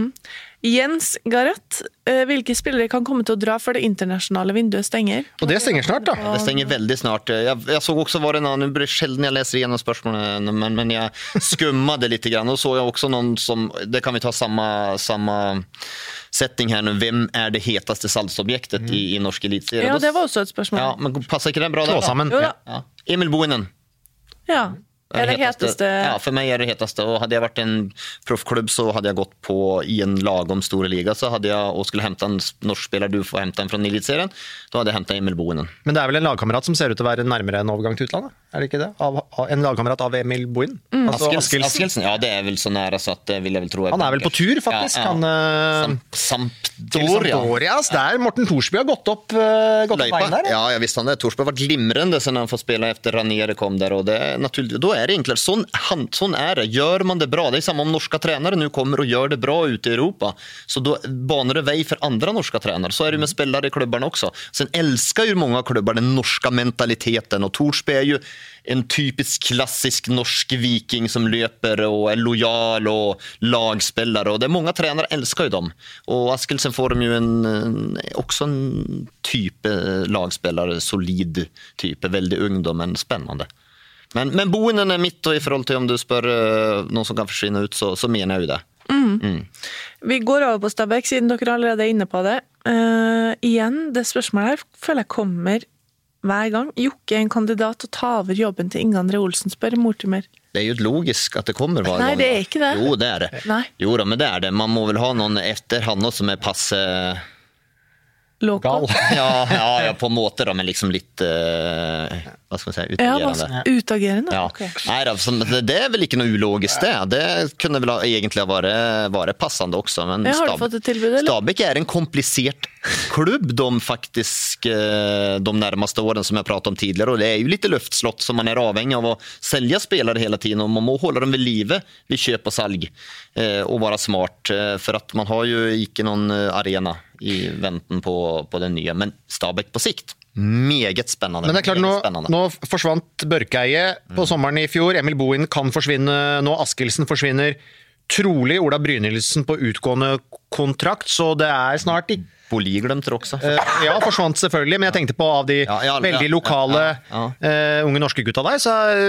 Jens Garrett, eh, hvilke spillere kan komme til å dra før det internasjonale vinduet stenger?
Og det stenger snart, da.
Det stänger väldigt snart. Jag, jag såg också var det någon, nu blir det sällan jag läser igenom spörsmålen, men, men jag skummade lite grann och såg jag också någon som, det kan vi ta samma, samma setting här nu, vem är det hetaste saltsobjektet mm. i, i norsk elitserie?
Ja, det var også et spørsmål.
Ja, men passar inte den bra där?
Slå sammen.
Jo da.
Ja. Emil Boinen.
Ja, er det heteste?
Ja, för mig är det hetaste. Och hade jag varit en proffklubb så hade jag gått på i en lagom stor liga så hade jag och skulle hämta en norsk spelare, du får hämta en från elitserien, då hade jag hämtat Emil Boinen.
Men det er vel en lagkamerat som ser ut til å være nærmere en overgang til utlandet? Er det ikke det? Av, av, en lagkamerat av Emil Boinen?
Mm.
Altså
Askels,
Askelsen.
Askelsen, ja det är väl så nära så att det vill jag väl tro.
Han er vel på tur, faktisk.
Ja, ja.
Han, eh,
Sam,
til
Sampdoria.
Sampdoria. Der Morten Thorsby har gått opp, uh, gått opp
Løypa.
veien der.
Ja, jag visste han det. Thorsby har varit glimrande sen han får spela efter Ranieri kom där och det är naturligt, då är det enklare. Sån, han, sån är det. Gör man det bra, det är samma om norska tränare nu kommer och gör det bra ute i Europa. Så då banar det väg för andra norska tränare. Så är det med spelare i klubbarna också. Sen älskar ju många klubbar den norska mentaliteten och Thorsby är ju en typisk klassisk norsk viking som löper och är lojal och lagspelare och det är många tränare älskar ju dem. Och Askelsen får de ju en, en också en typ lagspelare, solid typ, väldigt ung då, men spännande. Men, men Boinen är mitt och i förhåll till om du spör uh, någon som kan försvinna ut så, så menar jag ju det.
Mm.
Mm.
Vi går over på Stabæk, siden dere allerede er inne på det. Uh, igjen, det spørsmålet her føler jeg kommer hver gang. Jokke er en kandidat til å ta over jobben til Inge André Olsen, spør Mortimer.
Det är ju logiskt att det kommer varje
Nej,
gång.
det är inte det.
Jo, det är det.
Nej.
Jo då, men det är det. Man må väl ha någon efter han som är pass... Uh,
Lokal.
ja, ja, ja, på en måte då, men liksom lite, uh, vad ska man säga,
Ja,
utagerande.
hva- utagerende?
Ja.
Ok.
Nej då, så det, det är väl inte något ologiskt det. Det kunde väl ha- egentligen vara, vara passande också. Men
Ja, har du
Stab-
fått ett tillbud, eller?
Stabæk är en komplicerad klubb de faktiskt eh, de närmaste åren som jag pratade om tidigare. Och det är ju lite luftslott som man är avhängig av att sälja spelare hela tiden. Och man må hålla dem vid live vid köp och salg eh, och vara smart. Eh, för att man har ju inte någon eh, arena i väntan på, på den nya. Men Stabæk på sikt, meget spännande.
Men det er klart, nå,
meget spännande.
nå forsvant Børkeie på sommeren i fjor. Emil Bohin kan forsvinne nå. Askelsen forsvinner. Trolig Ola Brynildsen på utgående kontrakt, så det er snart ikke
Boli glemte det også.
Eh, ja, forsvant selvfølgelig, men jeg tenkte på av de
Ja, ja,
veldig
ja,
lokale
ja, ja,
eh, unge norske gutta der, så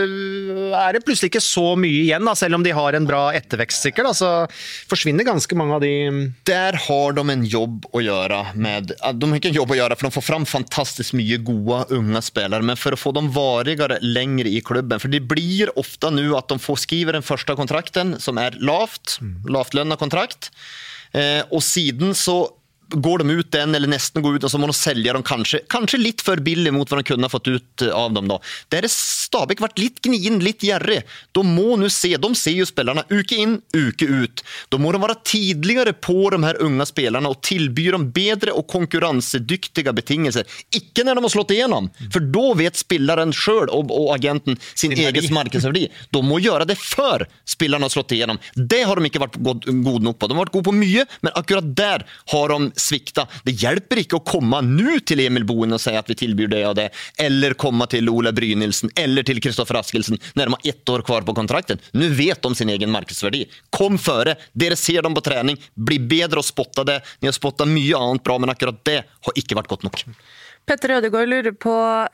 eh, er det plutselig ikke så mye igjen, da, selv om de har en bra ettervekst sikkert, da, så forsvinner ganske mange av de...
Där har de en jobb att göra med, de har inte en jobb att göra för de får fram fantastiskt mycket goda unga spelare, men för att få dem varigare längre i klubben, för det blir ofta nu att de får skriva den första kontrakten som är lavt, lavt lönna kontrakt, eh, och sidan så går de ut den eller nästan går ut och så må de sälja dem kanske, kanske lite för billigt mot vad de kunde ha fått ut av dem då. Där är Stabæk varit lite gnien, lite gärrig. De må nu se, de ser ju spelarna uke in, uke ut. De må de vara tidigare på de här unga spelarna och tillby dem bättre och konkurrensdyktiga betingelser. Icke när de har slått igenom, för då vet spelaren själv och, och agenten sin egen marknadsvärde. De må göra det för spelarna har slått igenom. Det har de inte varit god, god nog på. De har varit god på mycket, men akkurat där har de svikta. Det hjälper inte att komma nu till Emil Bohin och säga att vi tillbjuder det och det, eller komma till Ola Brynildsen eller till Kristoffer Askelsen när de har ett år kvar på kontrakten. Nu vet de sin egen marknadsvärde. Kom före, det ser de på träning, bli bättre och spotta det. Ni har spottat mycket annat bra, men akkurat det har inte varit gott nog.
Petter Ødegaard lurer på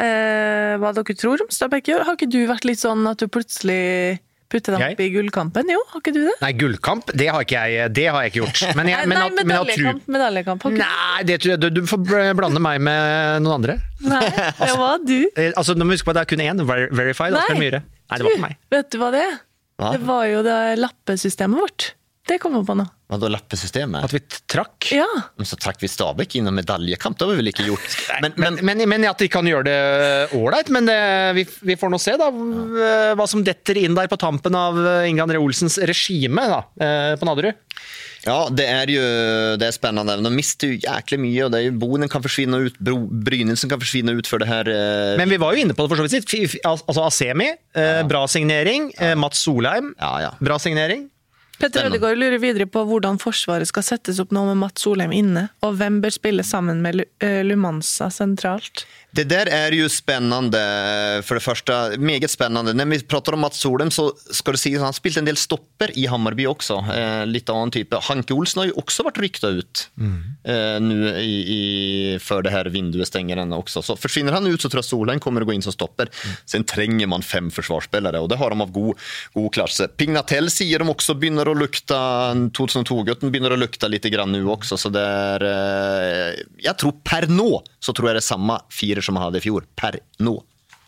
eh, hva dere tror om Stabæk gjør. Har ikke du vært litt sånn at du plutselig putter dem
Jeg?
opp i gullkampen? Jo, har ikke du det?
Nei, gullkamp, det har ikke jeg, det har jeg ikke gjort. Men jeg, men
Nei,
at, men at tru-
medaljekamp, medaljekamp. Har ikke
Nei, det tror jeg, du, du får blande meg med noen andre.
du? Nei, det var du.
Eh, altså, nå må vi huske på at det er kun én, ver- Verified, Asbjørn Myhre. Nei, det var ikke meg.
Vet du hva det er?
Hva?
Det var jo det lappesystemet vårt. Det kommer på nå.
Hva da, lappesystemet?
At vi trakk?
Ja.
Men så trakk vi Stabæk innom medaljekamp, det har vi vel ikke gjort. Men,
Men,
men,
men, men at de kan gjøre det ålreit, men det, vi, vi får nå se da hva som detter inn der på tampen av Inge André Olsens regime da, på Nadderud.
ja, det er jo det er spennende. De mister jo jæklig mye, og det er jo Bonen kan forsvinne ut, Bro, Brynildsen kan forsvinne ut for det her. Eh...
Men vi var jo inne på det for så vidt sitt. Altså Asemi, eh, bra signering. Eh, Mats Solheim,
Ja, ja.
bra signering.
Petter Ødegaard lurer videre på hvordan forsvaret skal settes opp nå med Mats Solheim inne, og hvem bør spille sammen med Lu- eh, Lumansa sentralt.
Det där är ju spännande för det första, meget spännande. När vi pratar om Mats Solheim så ska du se att han har spelat en del stopper i Hammarby också. Eh, lite annan typ. Hanke Olsen har ju också varit ryktad ut mm. eh, nu i, i, för det här vinduet stänger den också. Så försvinner han ut så tror jag Solheim kommer att gå in som stopper. Mm. Sen tränger man fem försvarsspelare och det har de av god, god klass. Pignatell säger de också börjar att lukta, tjugohundratvå-gutten börjar att lukta lite grann nu också. Så det är, eh, jag tror per nå så tror jag det är samma fyra som man hade i fjol, per nå.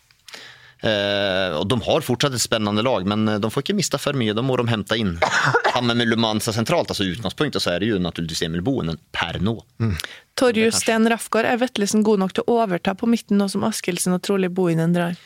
Eh, och de har fortsatt ett spännande lag, men de får inte mista för mycket, de må de hämta in. Hammer med Lumansa centralt, alltså utgångspunkten så är det ju naturligtvis Emil Bonen per nå. Mm.
Torjus Sten Rafgaard, er Vetlesen god nok til å overta på midten nå som Askildsen og trolig Boinen drar?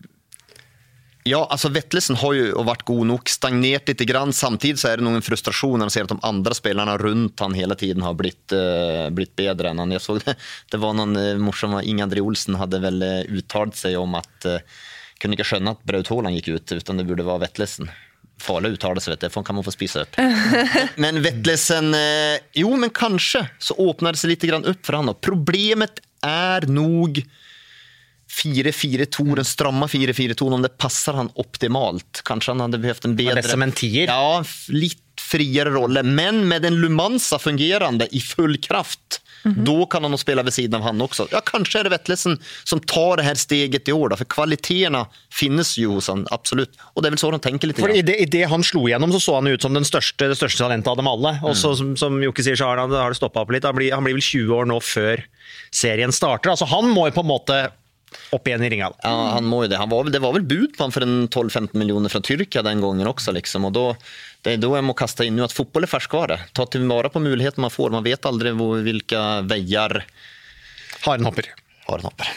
Ja, alltså Vetlesen har ju varit god nog, stagnerat lite grann. Samtidigt så är det nog en frustration när man ser att de andra spelarna runt han hela tiden har blivit, uh, blivit bättre än han. Jag såg det, det var någon uh, morsom, Inge André Olsen hade väl uh, uttalat sig om att uh, kunde inte sköna att Braut Haaland gick ut, utan det borde vara Vetlesen. Farlig uttalelse, vet du, för kan man få spisa upp. Men Vetlesen, uh, jo men kanske så öppnade sig lite grann upp för honom. Problemet är nog fyra fyra två, den stramma fyra fyra två, om det passar han optimalt. Kanske han hade behövt en bedre...
Det som en tier.
Ja, lite friare roller. Men med en Lumansa fungerande i full kraft, mm-hmm. då kan han nog spela vid sidan av han också. Ja, kanske är det Vetlesen som tar det här steget i år då, för kvaliteterna finnes ju hos han, absolut. Och det är väl så de tänker lite.
För i det, i det han slog igenom så så han ut som den största, det största talentet av dem alla. Och så, som, som Jokke sier, så har, han, har det stoppet upp lite. Han blir, han blir väl tjugo år nå før serien starter. Alltså han må ju på en måte upp igen i ringen.
Ja, han må ju det. Han var väl, det var väl bud på han för en tolv femton miljoner från Tyrkia den gången också liksom, och då det är då jag må kasta in nu att fotboll är färskvara. Ta tillvara på möjligheten man får. Man vet aldrig vilka väggar
har en hopper.
Har en hopper.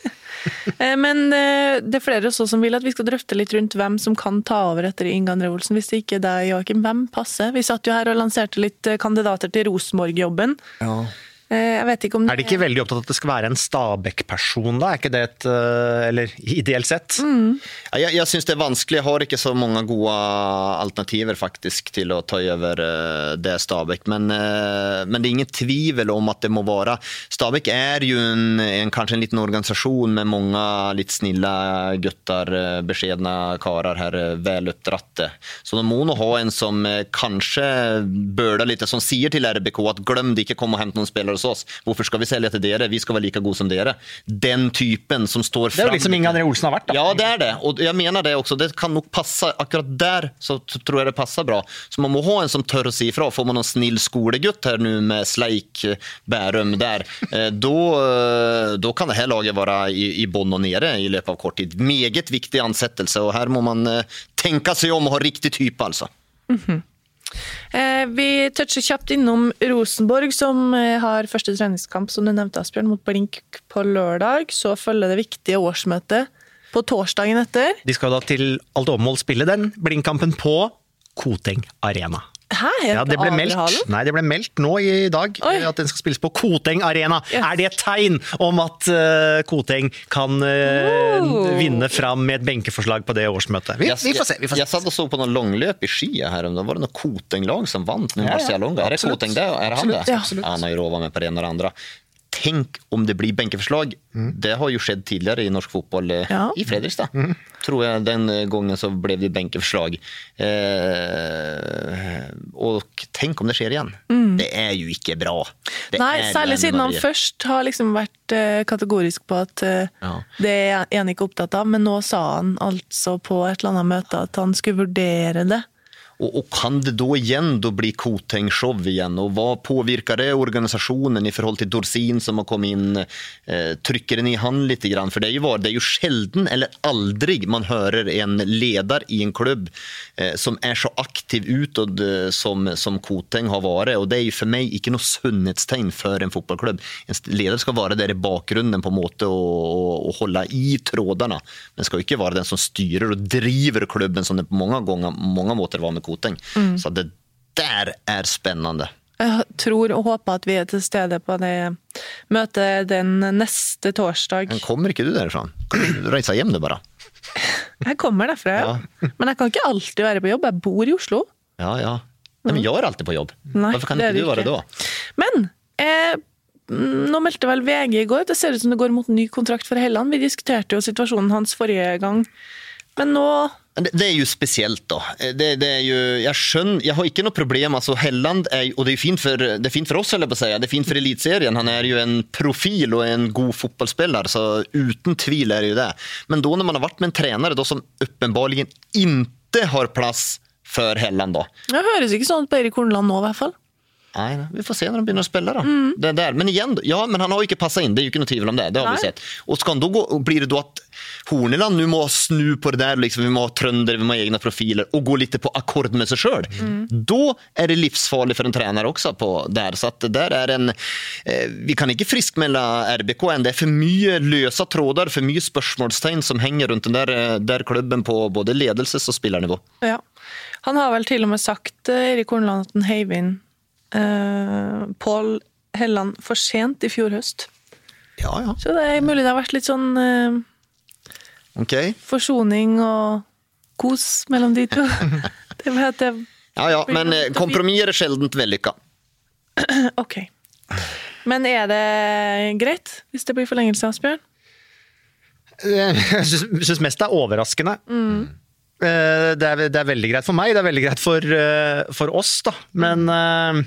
Men det är flera så som vill att vi ska drøfte litt rundt vem som kan ta over etter Inge André Olsen. Hvis det ikke er deg, Joakim, hvem passer? Vi satt jo her og lanserte litt kandidater til Rosenborg-jobben.
Ja.
Jeg vet ikke om det...
Er det ikke veldig opptatt at det skal være en Stabæk-person da? Er ikke det et, eller ideelt sett?
Mm.
Ja, jeg, jeg synes det er vanskelig. Jeg har ikke så mange gode alternativer faktisk til å ta over det Stabæk. Men, men det er ingen tvivel om at det må være. Stabæk er jo en, en, kanskje en liten organisasjon med mange litt snilla guttar, beskedna karar her, väluppdratte. Så de må nå ha en som kanskje börda lite, som sier til R B K at glöm det ikke komme og hente noen spillere oss. Hvorfor skal vi sälja till dere? Vi ska vara lika god som dere. Den typen som står fram.
Det är liksom Inge André Olsen har varit då.
Ja, det är det. Och jag menar det också. Det kan nog passa akkurat där, så tror jag det passar bra. Så man må ha en som tør å si ifra. Får man någon snill skolegutt här nu med Sleik Bärum där, då, då kan det här laget vara i, i bonn och nere i løpet av kort tid. Meget viktig ansettelse, och här må man tänka sig om och ha riktig typ alltså.
Mhm. Vi toucher kjapt innom Rosenborg, som har første treningskamp, som du nevnte, Asbjørn, mot Blink på lørdag. Så følger det viktige årsmøtet på torsdagen etter.
De skal da til alt overmål spille den Blink-kampen på Koteng Arena.
Hæ?
Ja, det ble meldt. Nei, det ble meldt nå i dag. Oi. At den skal spilles på Koteng Arena. Yes. Er det et tegn om at uh, Koteng kan uh, oh. vinne fram med et benkeforslag på det årsmøtet? Vi,
jeg,
vi får se. Vi får se.
Jeg satt og så på noen langløp i Skia her, da var det noen Koteng-lag som vant. Ja, ja, er det Koteng det? Er han det?
Ja,
ja, han har jo råd med på det ene og det andre. Tänk om det blir bänkeförslag. Mm. Det har ju skett tidigare i norsk fotboll, ja. I Fredrikstad. Mm. Tror jag den gången så blev det bänkeförslag. Eh, och tänk om det sker igen. Mm. Det är ju inte bra. Det
Nej, særlig siden han først har liksom vært eh, kategorisk på at eh, ja. Det er han ikke opptatt av, men nå sa han altså på et eller annet møte at han skulle vurdere det.
Och, och kan det då igen då bli Koteng-show igen? Och vad påvirkar det organisationen i förhåll till Dorsin som har kommit in? Eh, trycker den i hand lite grann? För det är ju, var, det är ju sällan eller aldrig man hör en ledare i en klubb eh, som är så aktiv utåt eh, som, som Koteng har varit. Och det är ju för mig inte något sunnhetstegn för en fotbollsklubb. En ledare ska vara där i bakgrunden på måte och, och, och hålla i trådarna. Men ska inte vara den som styrer och driver klubben som det på många gånger, många måter var med Koteng. Mm. Så det där är spännande.
Jag tror och hoppas att vi är till stede på det mötet den nästa torsdag.
Men kommer inte du därifrån? Du reser hem nu bara.
Jag kommer därför. Ja. Men jag kan inte alltid vara på jobb. Jag bor i Oslo.
Ja, ja. Nej, men jag är alltid på jobb.
Nej,
varför kan inte du vara då?
Men eh, nå meldte vel V G i går. Det ser ut som det går mot ny kontrakt för Helland. Vi diskuterade ju situationen hans förra gång. Men nå...
Det, det är ju speciellt då. Det, det är ju, jag skön, jag har inte något problem. Alltså Helland är, och det är fint för, det är fint för oss, eller på att säga. Det är fint för elitserien. Han är ju en profil och en god fotbollsspelare. Så utan tvivel är det ju det. Men då när man har varit med en tränare då som uppenbarligen inte har plats för Helland då.
Jag hörs inte sånt på Erik Horneland nu i alla fall.
Nej, vi får se när de börjar spela då. Mm. Det där. Men igen, ja, men han har ju inte passat in. Det är ju inte något tvivel om det. Det har Nej. vi sett. Och ska han då gå, blir det då att Horneland nu må snu på det där, liksom, vi må ha trönder, vi må ha egna profiler och gå lite på akkord med sig själv. Mm. Då är det livsfarligt för en tränare också på där. Så att det där är en... Eh, vi kan inte friskmälla R B K än. Det är för mycket lösa trådar, för mycket spörsmålstegn som hänger runt den där, där klubben på både ledelses- och spelarnivå.
Ja. Han har väl till och med sagt, Erik Horneland, att en hejvin Uh, Paul Helland för sent i fjol höst.
Ja, ja.
Så det är möjligt det har varit lite sån uh,
okay.
försoning och kos mellan de två. Det heter
Ja, ja, men kompromisser är sällan vellykka.
Okej. Okay. Men är det greit hvis det blir förlängelse, Asbjørn?
Jag syns mest det är överraskande. Mm. Det er, det er veldig greit for meg, det er veldig greit for, for oss da, men uh,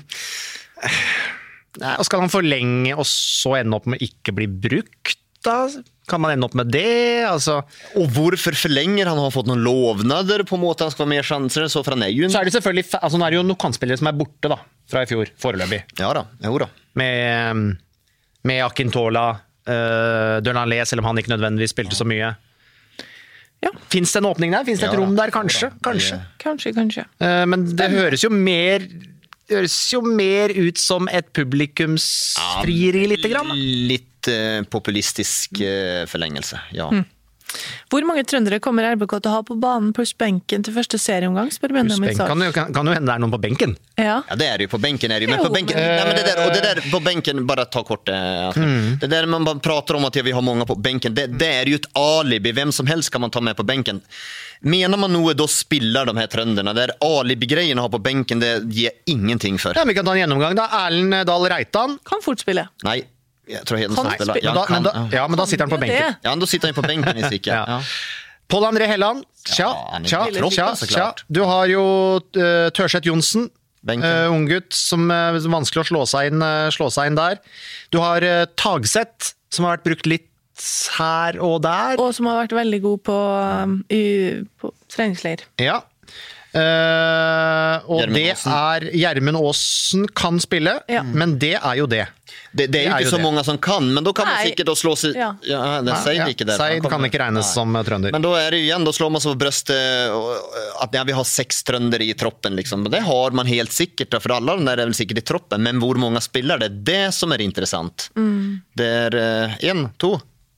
og skal han forlenge og så ende opp med ikke bli brukt da? Kan man ende opp med det? Altså...
Og hvorfor forlenger han? Har han fått noen lovnader på en måte han skal ha mer chanser? Så, for han er jo en...
så er det selvfølgelig, altså nå er det jo noen kantspillere som er borte da, fra i fjor, foreløpig.
Ja da, jo da.
Med, med Akintola, uh, Dørnan Le, selv om han ikke nødvendigvis spilte så mye. Ja. Finns det en öppning där? Finns det ett ja, rum där kanske? Kanske.
Kanske, kanske.
Uh, men det hörs ju mer det hörs ju mer ut som ett publikumsfrieri lite grann.
Lite populistisk uh, förlängelse. Ja.
Mm. Hvor mange trøndere kommer R B K til å ha på banen pluss benken til første serieomgang? Spør Benjamin Sars.
Kan, kan, kan jo hende det er noen på benken.
Ja.
Ja, det är det ju på bänken är det ju. Men på bänken, nej, men det där och det där på bänken bara ta kort alltså. Mm. Det där man bara pratar om att vi har många på bänken. Det, det är ju ett alibi. Vem som helst kan man ta med på bänken. Menar man nog då spillar de här trönderna där alibi-grejen har på bänken det ger ingenting för.
Ja, vi kan ta en genomgång då. Erlend Dahl Reitan
kan fort spela.
Nej. Jag tror helt
han
spelar.
Ja, men, men då, ja, men då sitter han på bänken.
Ja, då sitter han på bänken i Sika. Ja.
Ja. Paul André Helland. Tja, tja, tja, tja. Du har ju uh, Tørseth Johnsen. Uh, unggutt som er uh, vanskelig å slå seg inn, uh, slå seg inn der. Du har uh, Tagseth, som har vært brukt litt her og der.
Og som har vært veldig god på, um, i, på treningsleir.
Ja. Uh, og Gjermund det Aasen. Er Gjermund Aasen kan spille, ja. Men det er jo det.
Det, det är ju inte så det. Många som kan, men då kan Nej. Man säkert då slå sig...
Ja,
ja det säger ja, inte där.
Seid kan inte regnes Nej. Som trönder.
Men då är det ju igen, då slår man sig på bröstet att ja, vi har sex trönder i troppen. Liksom. Det har man helt säkert, för alla de där är väl säkert i troppen. Men hur många spelar det? Det är det som är intressant. Mm. Det är uh, en, två.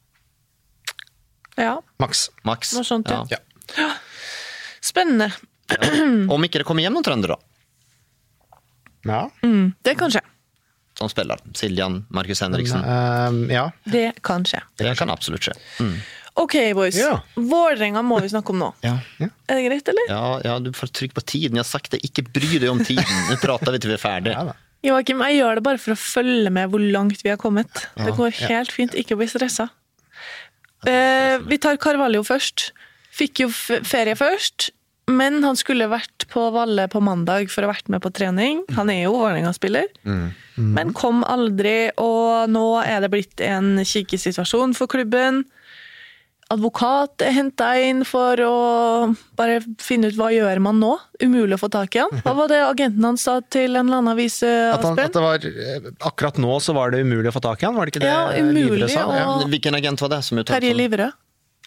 Ja.
Max.
Max.
Något sånt, ja.
Ja.
Ja. Spännande.
Ja. Om inte det kommer igen någon trönder då?
Ja.
Mm, det kanske.
Som spelar. Siljan, Marcus Henriksen.
Um, ja.
Det kanske.
Det, det kan absolut ske. Mm.
Okej, okay, boys.
Ja.
Vårdrenga må vi snakke om nå.
Ja. Ja.
Är det greit, eller?
Ja, ja, du får trycka på tiden. Jag har sagt det, inte bry dig om tiden. Nu pratar vi till vi är färdiga. Ja,
Joakim, jag gör det bara för att följa med hur långt vi har kommit. Ja, det går helt ja. Fint, inte bli stressad. Eh, vi tar Carvalho först. Fick ju ferie först. Men han skulle vært på Valle på mandag for å ha vært med på trening. Han er jo Vålerenga-spiller. Mm. Mm. Men kom aldri, og nå er det blitt en kikesituasjon for klubben. advokat er hentet inn for å bare finne ut hva gjør man nå? Umulig å få tak i han. Hva var det agenten han sa til en eller annen avis,
at, han,
Asbjørn?
at det var, akkurat nå så var det umulig å få tak i han, var det ikke det?
Ja, umulig,
Livrød sa?
og-
Ja.
Vilken agent var det som uttalte
Terje
sånn?
Livrød.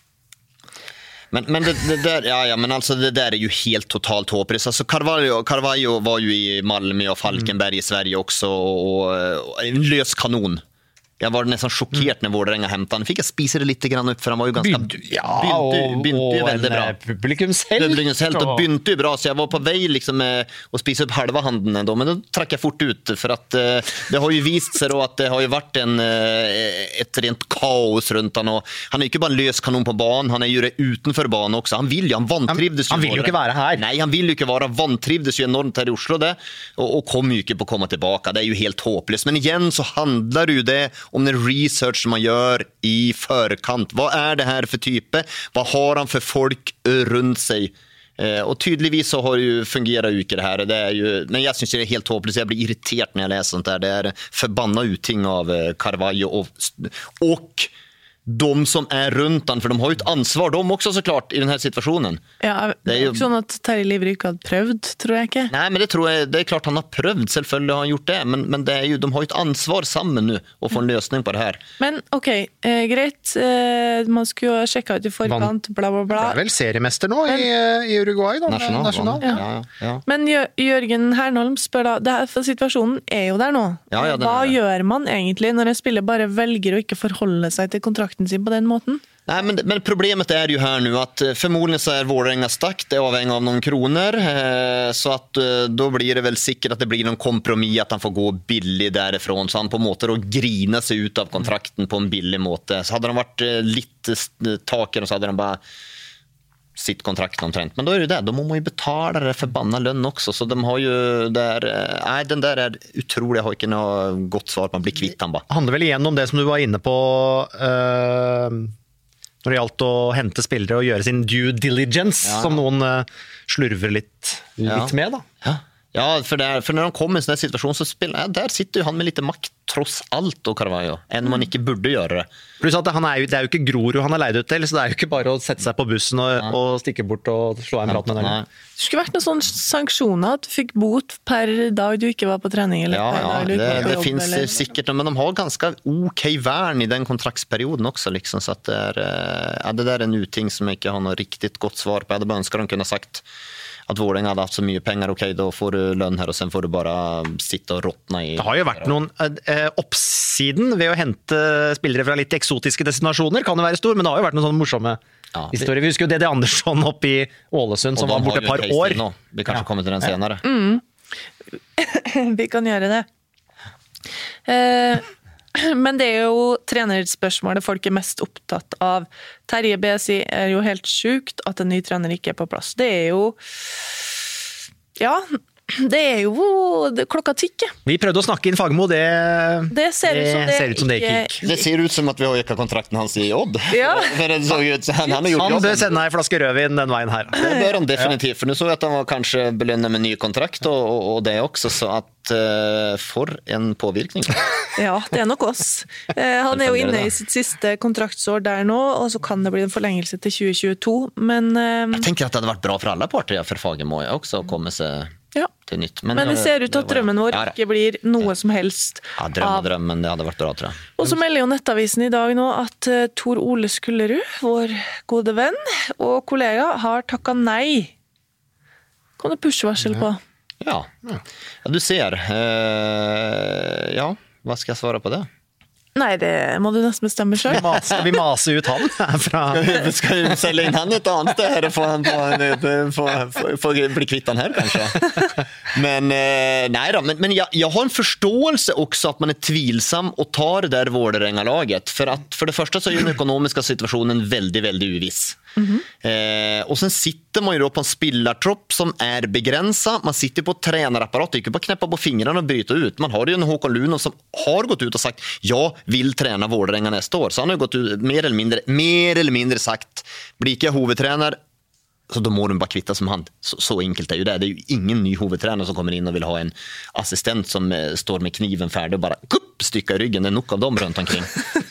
Men, men det, det där, ja, ja, men alltså det där är ju helt totalt hopplöst. Alltså Carvalho, Carvalho var ju i Malmö och Falkenberg i Sverige också och, och en lös kanon. Jag var nästan chockerad när Vårdrenga hämtade. Han fick jag spisa det lite grann upp för han var ju ganska
Bynte, ja,
bynte,
og,
bynte ju
og
väldigt
en
bra.
eh, publikumshelt.
Publikumshelt och
og-
bynte ju bra så jag var på väg liksom eh, att spisa upp halva handen ändå, men då track jag fort ut för att eh, det har ju visat sig då att det har ju varit en, eh, ett rent kaos runt han och han är ju inte bara en lös kanon på banan, han är ju det utanför banan också. Han vill ju, han vantrivdes
Han- han
ju.
vill ju
både.
inte vara här.
Nej, han vill ju inte vara, vantrivdes ju enormt här i Oslo det och, och kommer ju inte på att komma tillbaka. Det är ju helt hopplöst. Men igen så handlar det ju det om den research som man gör i förkant. Vad är det här för type? Vad har han för folk runt sig? Eh, och tydligvis så har det ju fungerat ut i det här. Det är ju, men jag syns det är helt hopplöst. Jag blir irriterad när jag läser sånt där. Det är förbanna utting av eh, Carvalho och, och de som är runt han, för de har ju ett ansvar de också såklart i den här situationen.
Ja, det er jo ikke sånn at Terje Livrød ikke hadde prøvd, tror jeg ikke.
Nej, men det tror jag, det är klart han har prövd, selvfølgelig har han gjort det, men, men det är ju, de har ju ett ansvar sammen nu att få en lösning på det här.
Men ok, eh, greit, eh, man skulle jo ha sjekket ut i forkant, bla bla bla.
Det er vel seriemester nå i, i Uruguay da,
National.
National.
Ja, ja, ja.
Men Jør- Jørgen Hernholm spør da, det her, for situasjonen er jo der nå.
Ja, ja, den
Hva
er det.
gjør man egentlig når en spiller bare velger å ikke forholde seg til kontrakten sin på den måten?
Nej, men, men problemet är ju här nu att eh, förmodligen så är Vårdrenga stack, det är avhängigt av någon kronor, eh, så att eh, då blir det väl säkert att det blir någon kompromiss att han får gå billig därifrån, så han på måte då grina sig ut av kontrakten på en billig måte. Så hade de varit eh, lite st- taken så hade de bara sitt kontrakt omtrent. Men då är det det, då må man ju betala det förbanna lön också, så de har ju där, eh, nej den där är otrolig, jag har inte något gott svar på, man blir kvitt han bara.
Handler vel igjen om det som du var inne på eh, når det gjaldt å hente spillere og gjøre sin due diligence,
Ja.
som noen eh, slurver litt, litt
Ja.
med da.
Ja, ja för, där, för när de kommer i en sån här situation så spelar, ja, där sitter ju han med lite makt trots allt och Carvalho, än man inte burde göra det.
Pluss at han er jo, det er jo ikke Grorud han er leid ut til, så det er jo ikke bare å sette seg på bussen og, og stikke bort og slå en prat med den.
Nej.
Det skulle vært noen sånne sanksjoner, at du fikk bot per dag du ikke var på trening, eller
Ja,
per
ja,
dag du ikke
det,
var på
det
jobb,
finns
eller...
eller... säkert, men de har ganska okej värn i den kontraktsperioden också liksom, så att det är, eh, ja, det där är en uting som jag inte har något riktigt gott svar på. Jag hade bara önskat de kunde ha sagt att Vårdrenga hade haft så mycket pengar, okej, då får du lön här och sen får du bara sitta och rottna i...
Det har jo vært noen eh, oppsiden ved å hente spillere fra litt eksotiske destinasjoner, kan det være stor, men det har jo vært noen sånne morsomme
Ja.
historier. Vi husker jo D D Andersson opp i Ålesund,
och
som
de
var
har
borte
ju
et par
en case
år.
till nu. Vi kanske kommer till den senare.
Vi kan gjøre det. Eh, men det er jo trenerspørsmålet folk er mest opptatt av. Terje B sier er jo helt sjukt at en ny trener ikke er på plass. Det er jo... Ja, det er jo det, klokka tikker.
Vi prøvde å snakke inn Fagmo, det,
Det ser ut som det,
ser ut som det ikke gikk.
Det ser ut som att vi har ökat kontrakten hans i Odd.
Ja.
För det såg ut, han, han har gjort
Han
jobben.
bør sende en flaske rødvin den veien her.
Det bör han definitivt, för nu såg jag att han var kanske belönad med ny kontrakt och, och, och det också, så att uh, får en påvirkning.
Ja, det er nok oss. Eh, han er jo inne i sitt siste kontraktsår der nå, og så kan det bli en forlengelse til tjue tjueto, men... Eh,
Jag tänker att det hade varit bra för alla parter, ja, för Fagemo också att komma sig
ja.
till nytt.
Men det ser ut til at drømmen vår
Ja, da.
ikke blir noe som helst
Ja, dröm och
av.
dröm, men det hade varit bra, tror jag.
Og så melder jo Nettavisen i dag nå at eh, Tor Ole Skullerud, vår gode venn og kollega, har takket nei. Kan du push-varsel på?
Ja. Ja, du ser. Uh, ja, vad ska jag svara på det?
Nei, det må du nesten bestemme selv.
Skal vi mase ut han herfra?
Ska vi sälja in han ett annat där och få han på en, få, få, få bli kvitt han här kanske. Men eh, nej då, men, men jag, jag har en förståelse också att man är tvilsam och tar det där Vårdrenga-laget, för att för det första så är ju den ekonomiska situationen väldigt väldigt uviss. Mm-hmm. Eh, och sen sitter man ju då på en spillartropp som är begränsad. Man sitter på ett tränarapparat, det är inte bara knäppa på fingrarna och bryta ut. Man har ju en Håkon Lunov som har gått ut och sagt jag vill träna Vårdrenga nästa år. Så han har gått ut mer eller mindre, mer eller mindre sagt blir inte jag huvudtränare, så då må de bara kvitta som hand. Så, så enkelt är ju det. Det är ju ingen ny huvudtränare som kommer in och vill ha en assistent som eh, står med kniven färdig och bara kupp, stycka i ryggen. Det är nog av dem runt omkring.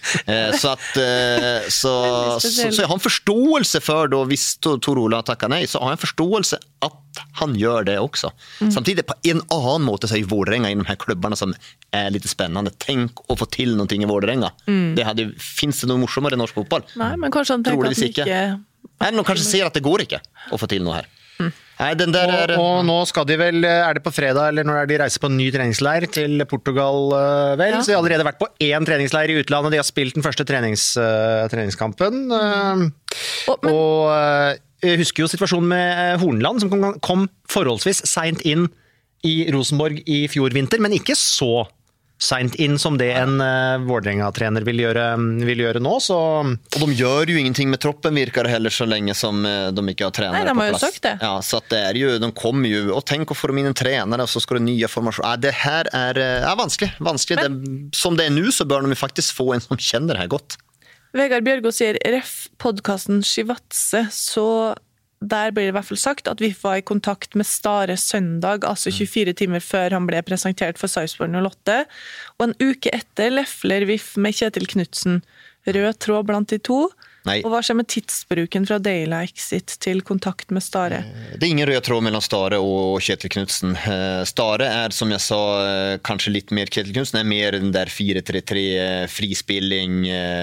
Eh, så att eh, så, så, så jag har en förståelse för då visst Tor Ola tackar nej, så har jag en förståelse att han gör det också. Mm. Samtidigt på en annan måte så är ju Vårdrenga i de här klubbarna som är lite spännande. Tänk att få till någonting i Vårdrenga. Mm. Det hade finns det någon morsommare i norsk fotboll?
Nej, men kanske han tänker att
inte.
Ikke...
Nej, de kanske ser att det går inte att få till något här. Mm. Nei, den der er...
og, og nå skal de vel, er det på fredag eller når er de reiser på en ny treningsleir til Portugal vel, ja. Så de har allerede vært på en treningsleir i utlandet, de har spilt den første trenings, uh, treningskampen mm. uh, og, men... og uh, jeg husker jo situasjonen med Hornland som kom, kom forholdsvis sent inn i Rosenborg i fjor vinter, men ikke så sent inn som det en uh, Vårdrenga-trener vill göra vill göra nå så
och de gör ju ingenting med troppen virker det heller så länge som uh, de inte har tränare
Nej, de har
på plats.
Sagt det.
Ja, så att det är ju de kommer ju och tänk att få dem in en tränare och så ska det nya formationer. Ja, det här är ja, vanskligt, vanskligt. Men... Det, som det är nu så bör de ju faktiskt få en som känner det här gott.
Vegard Bjørgo sier ref podcasten Shivatse, så der blir det i hvert fall sagt at V I F var i kontakt med Stare søndag, altså tjuefire timer før han ble presentert for Sarpsborg null åtte, og en uke etter lefler V I F med Kjetil Knudsen. Rød tråd blant de to.
Nej.
Och vad skjer med tidsbruken fra Daily Exit till kontakt med Stare?
Det är ingen röd tråd mellan Stare och Kjetil Knudsen. Stare är som jag sa kanske lite mer Kjetil Knudsen är mer den där fyra tre tre frispilling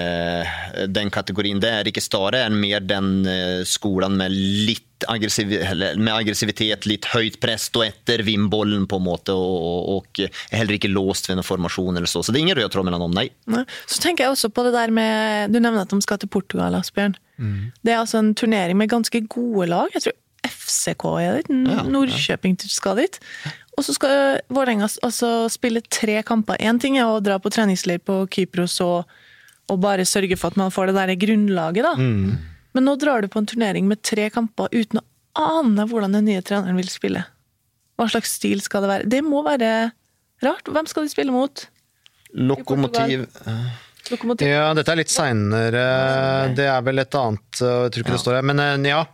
den kategorin där. Ikke Stare är mer den skolan med lite aggressiv, med aggressivitet, lite höjt press och efter vimbollen på en måte och, och är heller inte låst vid en formation eller så. Så det är ingen röd tråd mellan dem, nej.
nej. Så tänker jag också på det där med, du nämnde att de ska till Portugal, Asbjørn. Mm. Det är alltså en turnering med ganska gode lag. Jag tror F C K är dit, ja, Norrköping ja. Ska dit. Och så ska Vårdrenga alltså spela tre kamper. En ting är att dra på träningsleir på Kypros och, och bara sörja för att man får det där grundlaget då. Mm. Men nå drar du på en turnering med tre kamper uten å ane hvordan den nye treneren vil spille. Hva slags stil skal det være? Det må være rart. Hvem skal de spille mot?
Lokomotiv.
Lokomotiv.
Ja, dette er litt senere. Det er vel et annet, jeg tror ikke ja. Det står her. Men ja...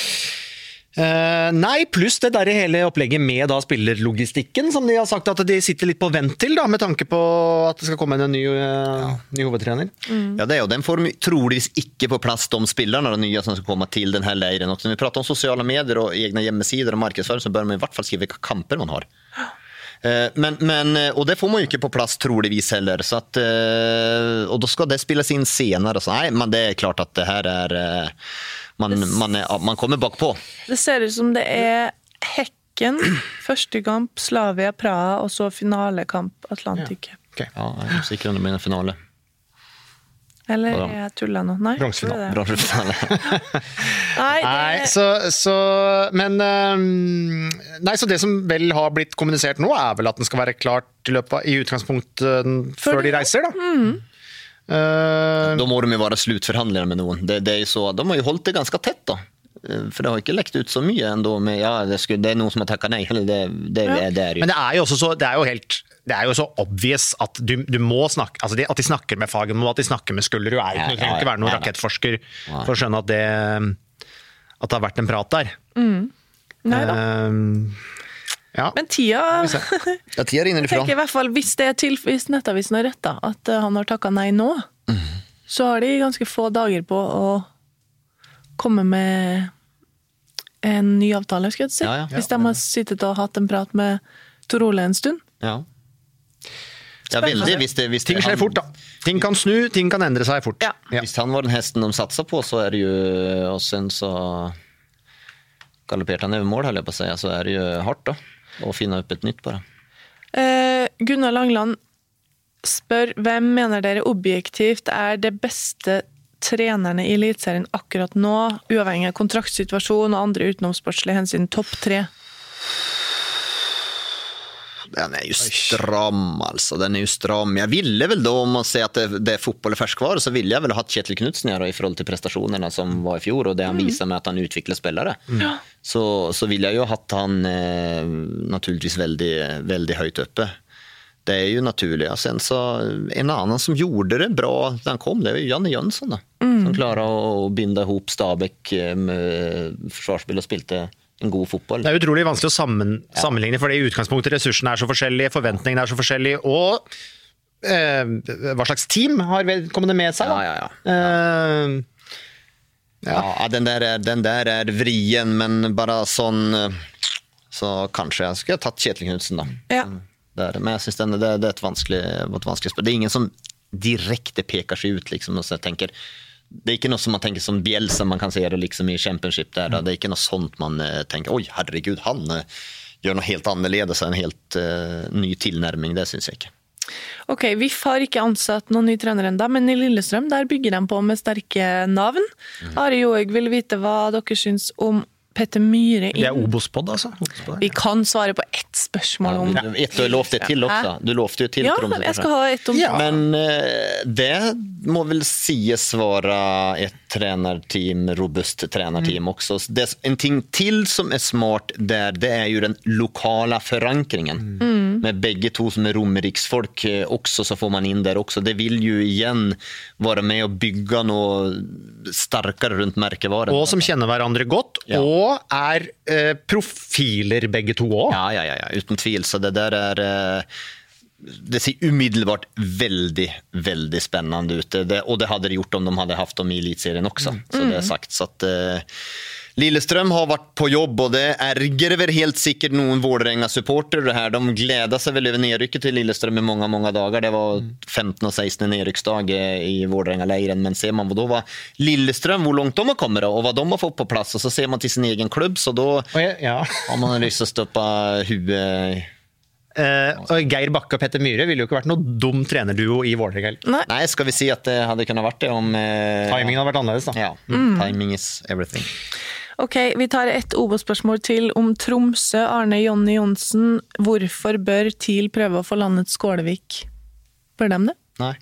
Uh, nei, pluss det der hele opplegget med da spillerlogistikken, som de har sagt at de sitter litt på vent til, da, med tanke på at det skal komme en ny, uh, ny hovedtrener.
Mm. Ja, det er jo, den får de troligvis ikke på plass de spillarna, de nya som skal komme til den her leiren. Og når vi prater om sociala medier og egne hjemmesider og markedsføring, så bør man i hvert fall skrive hvilke kamper man har. Uh, men, men, og det får man jo ikke på plass troligvis heller, så at, uh, og da skal det spilles inn senere. Så nei, men det er klart at det her er... Uh, Man, man, er, man kommer bak på.
Det ser ut som det er Hekken, første kamp, Slavia Praha, og så finalekamp Atlantic.
Ja. Okay. Ja, jeg er sikker om det blir en finale.
Eller er jeg tullet nå? Nei.
Bronsefinale.
Bronsefinale.
nei, det...
nei, så, så Men um, Nei, så det som vel har blitt kommunisert nå, er vel at den skal være klart i løpet i utgangspunkt uh, før de reiser, da.
Mm.
Uh, då må de ju vara slutförhandlare med någon. Det, det är ju så, de har ju hållit det ganska tätt då. För det har inte läckt ut så mycket ändå med ja, det, skulle, det är någon som har tackat nej eller det det, ja. det, det är ju.
Men det är ju också så det är ju helt det är ju så obvious att du du må snakke alltså det, att de snackar med fagen och att de snackar med Skullerud är ju ja, inte ja, inte vara någon ja, rakettforsker ja. För att skönna att det att det har varit en prat där.
Mm. Nej då. Uh,
Ja.
Men tida,
ja, tida rinner ifrån.
Jeg tenker i hvert fall, hvis det er til, hvis Nettavisen har rett da, at han har takket nei nå, mm. så har de ganske få dager på å komme med en ny avtale, skal jeg si. Ja, ja. Hvis de har sittet og hatt en prat med Tor Ole en stund.
Ja. Ja, veldig, hvis det, hvis det,
ting skjer han... fort da. Ting kan snu, ting kan endre seg fort.
Ja.
Ja. Hvis han var den hesten de satser på, så er det jo, og sen så galopperte han over mål, holder jeg på å si, så er det jo hardt da. Og finne opp et nytt bare.
Eh, Gunnar Langland spør, hvem mener dere objektivt er det beste trenerne i elitserien akkurat nå, uavhengig av kontraktsituasjon og andre utenomsportslige hensyn, topp tre?
Den är ju stram alltså, den är ju stram. Jag ville väl då, om man säger att det, det är fotboll och färskvar, så ville jag väl ha haft Kjetil Knudsen här i förhåll till prestationerna som var i fjol och det han mm. visar med att han utvecklar spelare. Mm. Så, så vill jag ju ha haft han eh, naturligtvis väldigt, väldigt höjt uppe. Det är ju naturligt. Sen så en annan som gjorde det bra när han kom, det var ju Janne Jönsson då. Mm. Som klarade att binda ihop Stabæk med försvarsspel och spilte en god fotboll.
Det er utrolig vanskelig å sammen, ja. sammenligne, for i utgangspunktet ressursene er så forskjellige, forventningene er så forskjellige, og eh, hva slags team har vedkommende med seg? Da?
Ja, ja, ja.
Eh,
Ja, ja den, der er, den der er vrien, men bare sånn så kanskje jeg skulle ha tatt Kjetil Knudsen da.
Ja.
Der, men jeg synes den, det, det er et vanskelig, et vanskelig spørsmål. Det er ingen som direkte peker seg ut liksom, og så jeg tenker, det er ikke noe som man tenker som Bielsa man kan se det liksom i Championship der, da. Det er ikke noe sånt man uh, tenker, oi herregud, han uh, gjør noe helt annerledes, en helt uh, ny tilnærming, det synes jeg ikke.
Ok, V I F har ikke ansatt noen ny trener enda, men i Lillestrøm der bygger de på med sterke navn. Mm. Ari Joeg vil vite hva dere syns om Petter Myhre.
Det er Obos-pod, altså. Obos-pod,
Vi kan svare på ett spørsmål om...
Ja, ett du lovte til også. Du lovte jo til.
Ja,
Tromsø,
jeg skal ha ett om...
Ja. Men uh, det må vel sies vara ett tränarteam, robust tränarteam mm. också. Det är en ting till som är smart där, det är ju den lokala förankringen. Mm. Med bägge två som är romeriksfolk också, så får man in där också. Det vill ju igen vara med och bygga något starkare runt märkevaren.
Och som känner varandra gott, ja. Och är eh, profiler bägge två också.
Ja, ja, ja, ja, utan tvil. Så det där är... Eh, det ser umiddelbart väldigt, väldigt spännande ut. Det, och det hade det gjort om de hade haft dem i elitserien också. Mm. Så det är sagt. Så att, eh, Lillestrøm har varit på jobb och det ärger väl helt säkert någon Vålerenga-supporter det här. De glädde sig väl över nedrycket till Lillestrøm i många, många dagar. Det var femton och sexton nedrycksdag i Vålerenga-lägren. Men ser man vad då var Lillestrøm, hur långt de har kommit då, och vad de har fått på plats. Och så ser man till sin egen klubb, så då
ja.
har man lyst att stoppa huvudet.
Uh, og Geir Bakke og Petter Myhre ville jo ikke vært noe dum trenerduo i Vålerenga.
Nei. Nei, skal vi si at det hadde kunnet vært det om... Uh,
Timingen hadde vært annerledes da.
Ja, mm. Timing is everything.
Ok, vi tar et Obos-spørsmål til om Tromsø. Arne Jonny Jonsen, hvorfor bør TIL prøve å få landet Skålevik? Bør de det?
Nei.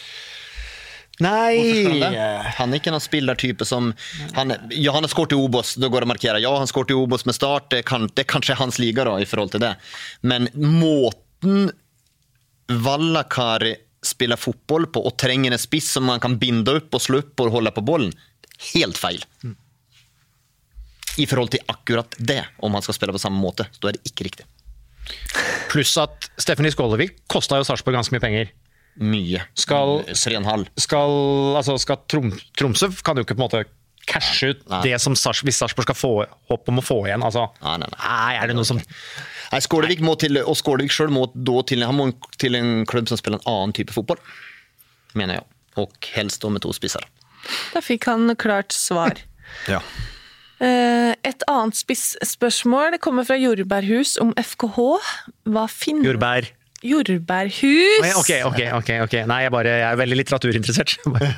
Nej.
Han är inte någon spelartyp som han ja han har skårat i Obos, då går det att markera. Ja, han skårat i Obos med start, det kan det kanske är hans liga då i förhåll till det. Men måten Vallakari spelar fotboll på och tränger en spiss som man kan binda upp och slå upp och hålla på bollen, helt fel. Mm. I förhåll till akkurat det, om han ska spela på samma måte, då är det inte riktigt.
Plus att Stephanie Skålevik kostar ju Sarpsborg ganska mycket pengar.
Mye.
Skal,
skal,
altså skal Trom, Tromsø kan jo ikke på en måte cashe ut nei. Det som Sars, hvis Sarpsborg skal få håp om å få igjen. Altså,
nei, nei, nei.
nei, er det noe som...
Nei, Skålevik må til, og Skålevik selv må da til, han må til en klubb som spiller en annen type fotball, mener jeg. Og helst da med to spisser.
Da fikk han klart svar.
Ja.
Et annet spissspørsmål kommer fra Jordbærhus om F K H. Hva finner...
Jordbær...
Jordbærhus.
Ok, ok, ok, ok. Nei, jeg, bare, jeg er veldig litteraturinteressert.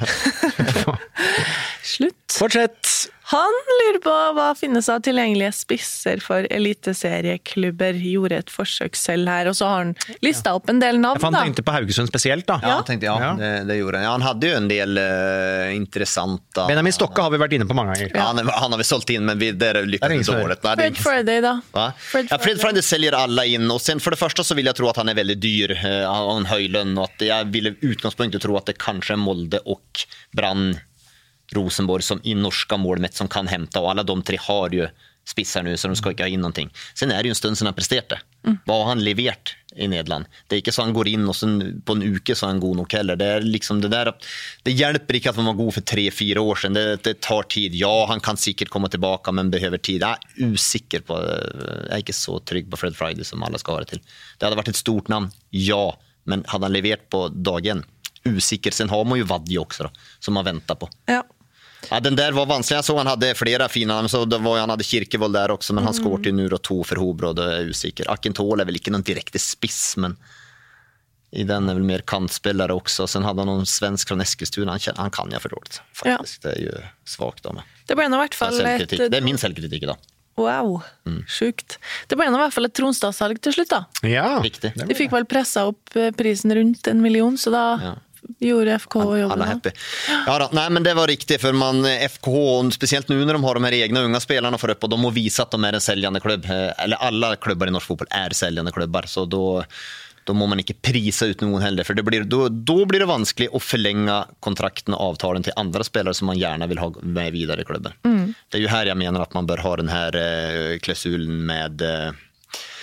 Slutt.
Fortsett.
Han lurer på hva finnes av tilgjengelige spisser for eliteserieklubber. Gjorde et forsøk selv her, og så har han listet opp en del navn.
Jeg fant tenkte på Haugesund spesielt da.
Ja, tenkte, ja, ja. Det, det gjorde han. Ja, han hadde jo en del uh, intressanta...
Benjamin Stokke har vi vært inne på mange ganger.
Ja, han, han har vi sålt in, men vi, det är lyckats dåligt. Nej,
Fred Friday då?
Va? Fred, ja, Fred Friday säljer alla in, och sen för det första så vill jag tro att han är väldigt dyr, uh, han har en höjlön, och att jag vill utgångspunkt tro att det kanske är Molde och Brann Rosenborg som i norska målmätt som kan hämta, och alla de tre har ju spissar nu, så de ska inte ha in någonting. Sen är det ju en stund sedan han presterat det. Mm. Vad har han levererat i Nederland? Det är inte så han går in och sen på en uke så är han god nog heller. Det är liksom det där, det hjälper inte att man var god för tre, fyra år sedan. Det, det tar tid. Ja, han kan säkert komma tillbaka, men behöver tid. Jag är usikker på, jag är inte så trygg på Fred Friday som alla ska ha det till. Det hade varit ett stort namn, ja, men hade han levererat på dagen? Usikker. Sen har man ju Vadje också då, som man väntar på.
Ja.
Ja, den där var vanskelig. Jag såg han hade flera fina, så det var han hade Kirkevold där också, men han mm. skårte ju nu då två för Hobro, och det är usikker. Akintol är väl inte någon direkt spiss, men i den är väl mer kantspelare också. Sen hade han någon svensk från Eskilstuna, han, han kan jag för dåligt faktiskt. Ja. Det är ju svagt då med.
Det blir nog i hvert fall ett...
Det är min selvkritik idag.
Wow, mm. sjukt. Det ble i hvert fall et Tronstad-salg til slutt da.
Ja,
riktig.
De fikk vel pressa opp prisen rundt en million, så da... Ja. Gjorde F K H jobben.
Alla happy. Ja då, nej, men det var riktigt, för man F K H, speciellt nu när de har de här egna unga spelarna för upp, och de har visat att de är en säljande klubb, eller alla klubbar i norsk fotboll är säljande klubbar, så då då må man inte prisa ut någon heller, för det blir då då blir det vanskligt att förlänga kontrakten och avtalen till andra spelare som man gärna vill ha med vidare i klubben. Mm. Det är ju här jag menar att man bör ha den här eh, klausulen med eh,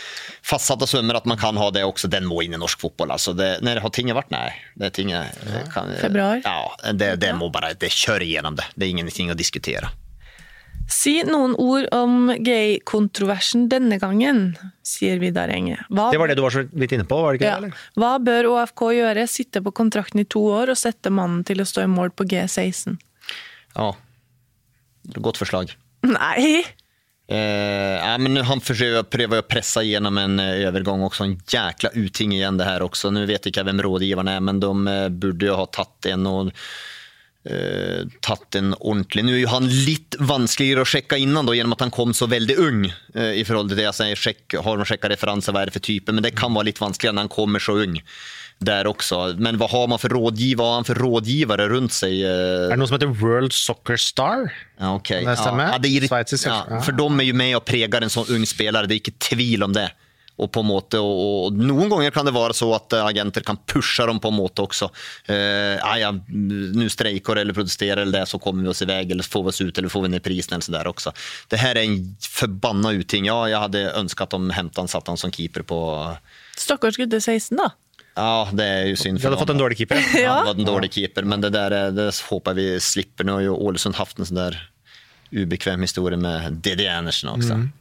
fastsatta summor att man kan ha det också, den må in i norsk fotboll. Alltså det, när det har tinget varit, nej. Det tinget, det kan,
Februar.
Ja, det, det må bara, det kör igenom det. Det är ingenting att diskutera.
Si noen ord om gay-kontroversen denne gangen, sier Vidar Enge. Hva
Det var det du var så vidt inne på, var det ikke
ja.
det? Eller?
Hva bør O F K gjøre? Sitte på kontrakten i to år og sette mannen til å stå i mål på G seksten?
Ja, gott förslag.
Nei!
Eh, ja, men nu han försöker pröva att pressa igenom en eh, övergång också, en jäkla utting igen det här också. Nu vet jag vem rådgivarna är, men de eh, borde ju ha tagit en och Uh, tatt en ordentlig. Nu är ju han lite vanskligare att checka innan då, genom att han kom så väldigt ung uh, i förhållande till det jag säger, check, har de checkat referenser, vad är det för typer, men det kan vara lite vanskligare när han kommer så ung där också. Men vad har man för rådgivare, vad har han för rådgivare runt sig? Uh...
Är det någon som heter World Soccer Star?
Ja, okej.
Okay.
Ja, ja, det är
Schweiz,
ja,
ja.
För de är ju med och pregar en sån ung spelare, det är inte tvil om det. Och på måte, och, och någon gånger kan det vara så att agenter kan pusha dem på måte också. Eh, ja, nu strejkar eller protesterar eller det, så kommer vi oss iväg eller får vi oss ut eller får vi ner prisen eller så där också. Det här är en förbanna utting. Ja, jag hade önskat att de hämtade satt han som keeper på...
Stakkars gutte seksten da.
Ja, det är ju synd
för dem. Du hade fått en dålig keeper.
Ja, ja. Det var en dålig keeper, men det där det hoppas vi slipper. Nu har ju Ålesund haft en sån där ubekväm historia med D D Andersen också. Mm.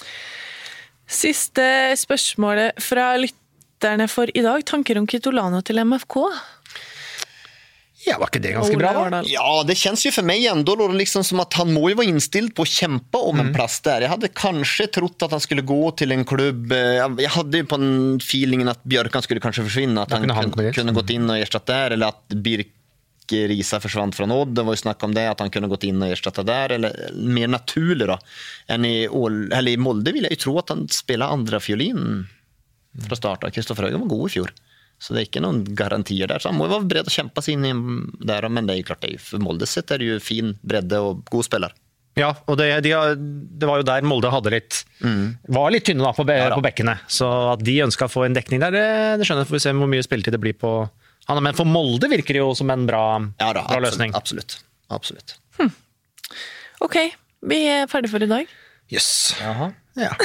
Siste spørsmålet fra lytterne for i dag. Tanker om Kitolano til M F K?
Ja, var inte det ganska bra då?
Ja, det känns ju för mig ändå då liksom som att han må ju vara inställd på att kämpa om mm. en plats där. Jag hade kanske trott att han skulle gå till en klubb. Jag hade ju på en feelingen att Björkan skulle kanske försvinna. Att han kunde, kunde, kunde gått in och ersatt där. Eller att Birk Risa försvann från Odd. Det var ju snack om det, att han kunde gått in och ersätta där. Eller mer naturligt då. Än i, eller i Molde vill jag ju tro att han spelar andra fiolin från starta. Kristoffer Högen var god i fjol. Så det är inte någon garantier där. Så han må vara beredd att kämpa sig in där. Men det är ju klart, det är, för Molde sett är det ju fin bredde och god spelare.
Ja, och det, de, det var ju där Molde hade lite, mm. var lite tynne da på, be, ja, på bäckene. Så att de önskar få en täckning där, det, det skönner. Får vi se hur mycket speltid det blir på han. Men för Molde virker det ju som en bra,
ja, då,
bra
absolut,
lösning.
Absolut, absolut.
Hmm. Okej, okay. Vi är färdiga för idag.
Yes.
Jaha.
Ja.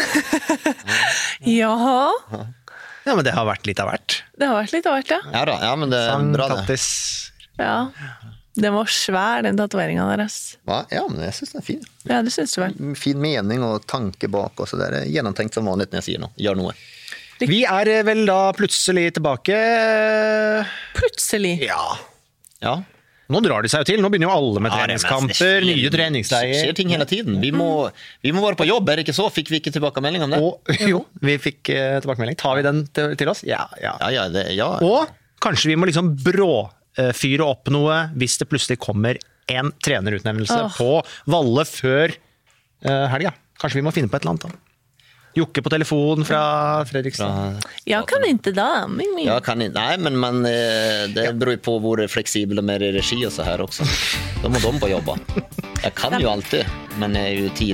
Jaha.
Ja, men det har varit lite av vart.
Det har varit lite av vart, ja.
Ja då, ja men det är
Sang,
bra
tattis.
det.
Ja. Den var svär, den tatueringen deres.
Va? Ja, men jag syns den är fin.
Ja, det syns du väl.
Fin mening och tanke bak och så där. Genomtänkt som vanligt när jag säger något. Gör något.
Vi är väl då plötsligt tillbaka.
Plötsligt?
Ja. Ja.
Nå drar de sig till. Nå begynner jo alle med treningskamper, nye treningsleier.
Det skjer ting hela tiden. Vi må, vi må vara på jobb, är det inte så? Fick vi inte tillbakemelding om det?
Og, jo, vi fick eh, tillbakemelding. Tar vi den till, till oss? Ja, ja.
Ja, ja, det, ja.
Og kanskje vi må liksom brå eh, fyre opp noe hvis det plutselig kommer en trenerutnevnelse oh. på Valle før eh, helga. Kanskje vi må finne på et eller annet da. Jocke på telefon fra Fredrikstad.
Jag kan inte da. Min, min.
Jag kan inte. Nej, men man, det beror ju på hur flexibel med regi och så här också. Då må de på jobba. Jag kan ju alltid, men jag är ju tid.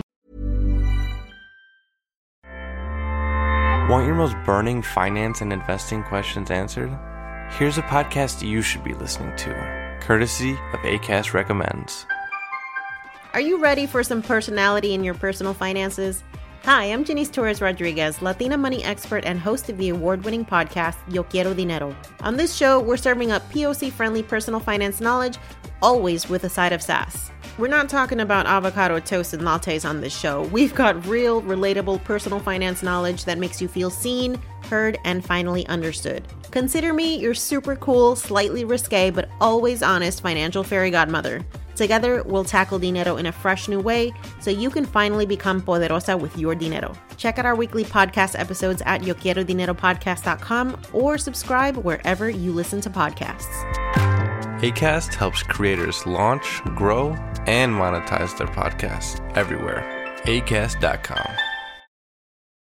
Want your most burning finance and investing questions answered? Here's a podcast you should be listening to, courtesy of Acast Recommends.
Are you ready for some personality in your personal finances? Hi, I'm Janice Torres-Rodriguez, Latina money expert and host of the award-winning podcast, Yo Quiero Dinero. On this show, we're serving up P O C-friendly personal finance knowledge, always with a side of sass. We're not talking about avocado toast and lattes on this show. We've got real, relatable personal finance knowledge that makes you feel seen, heard, and finally understood. Consider me your super cool, slightly risque, but always honest financial fairy godmother. Together, we'll tackle dinero in a fresh new way so you can finally become poderosa with your dinero. Check out our weekly podcast episodes at yo quiero dinero podcast dot com or subscribe wherever you listen to podcasts.
Acast helps creators launch, grow, and monetize their podcasts everywhere. acast dot com.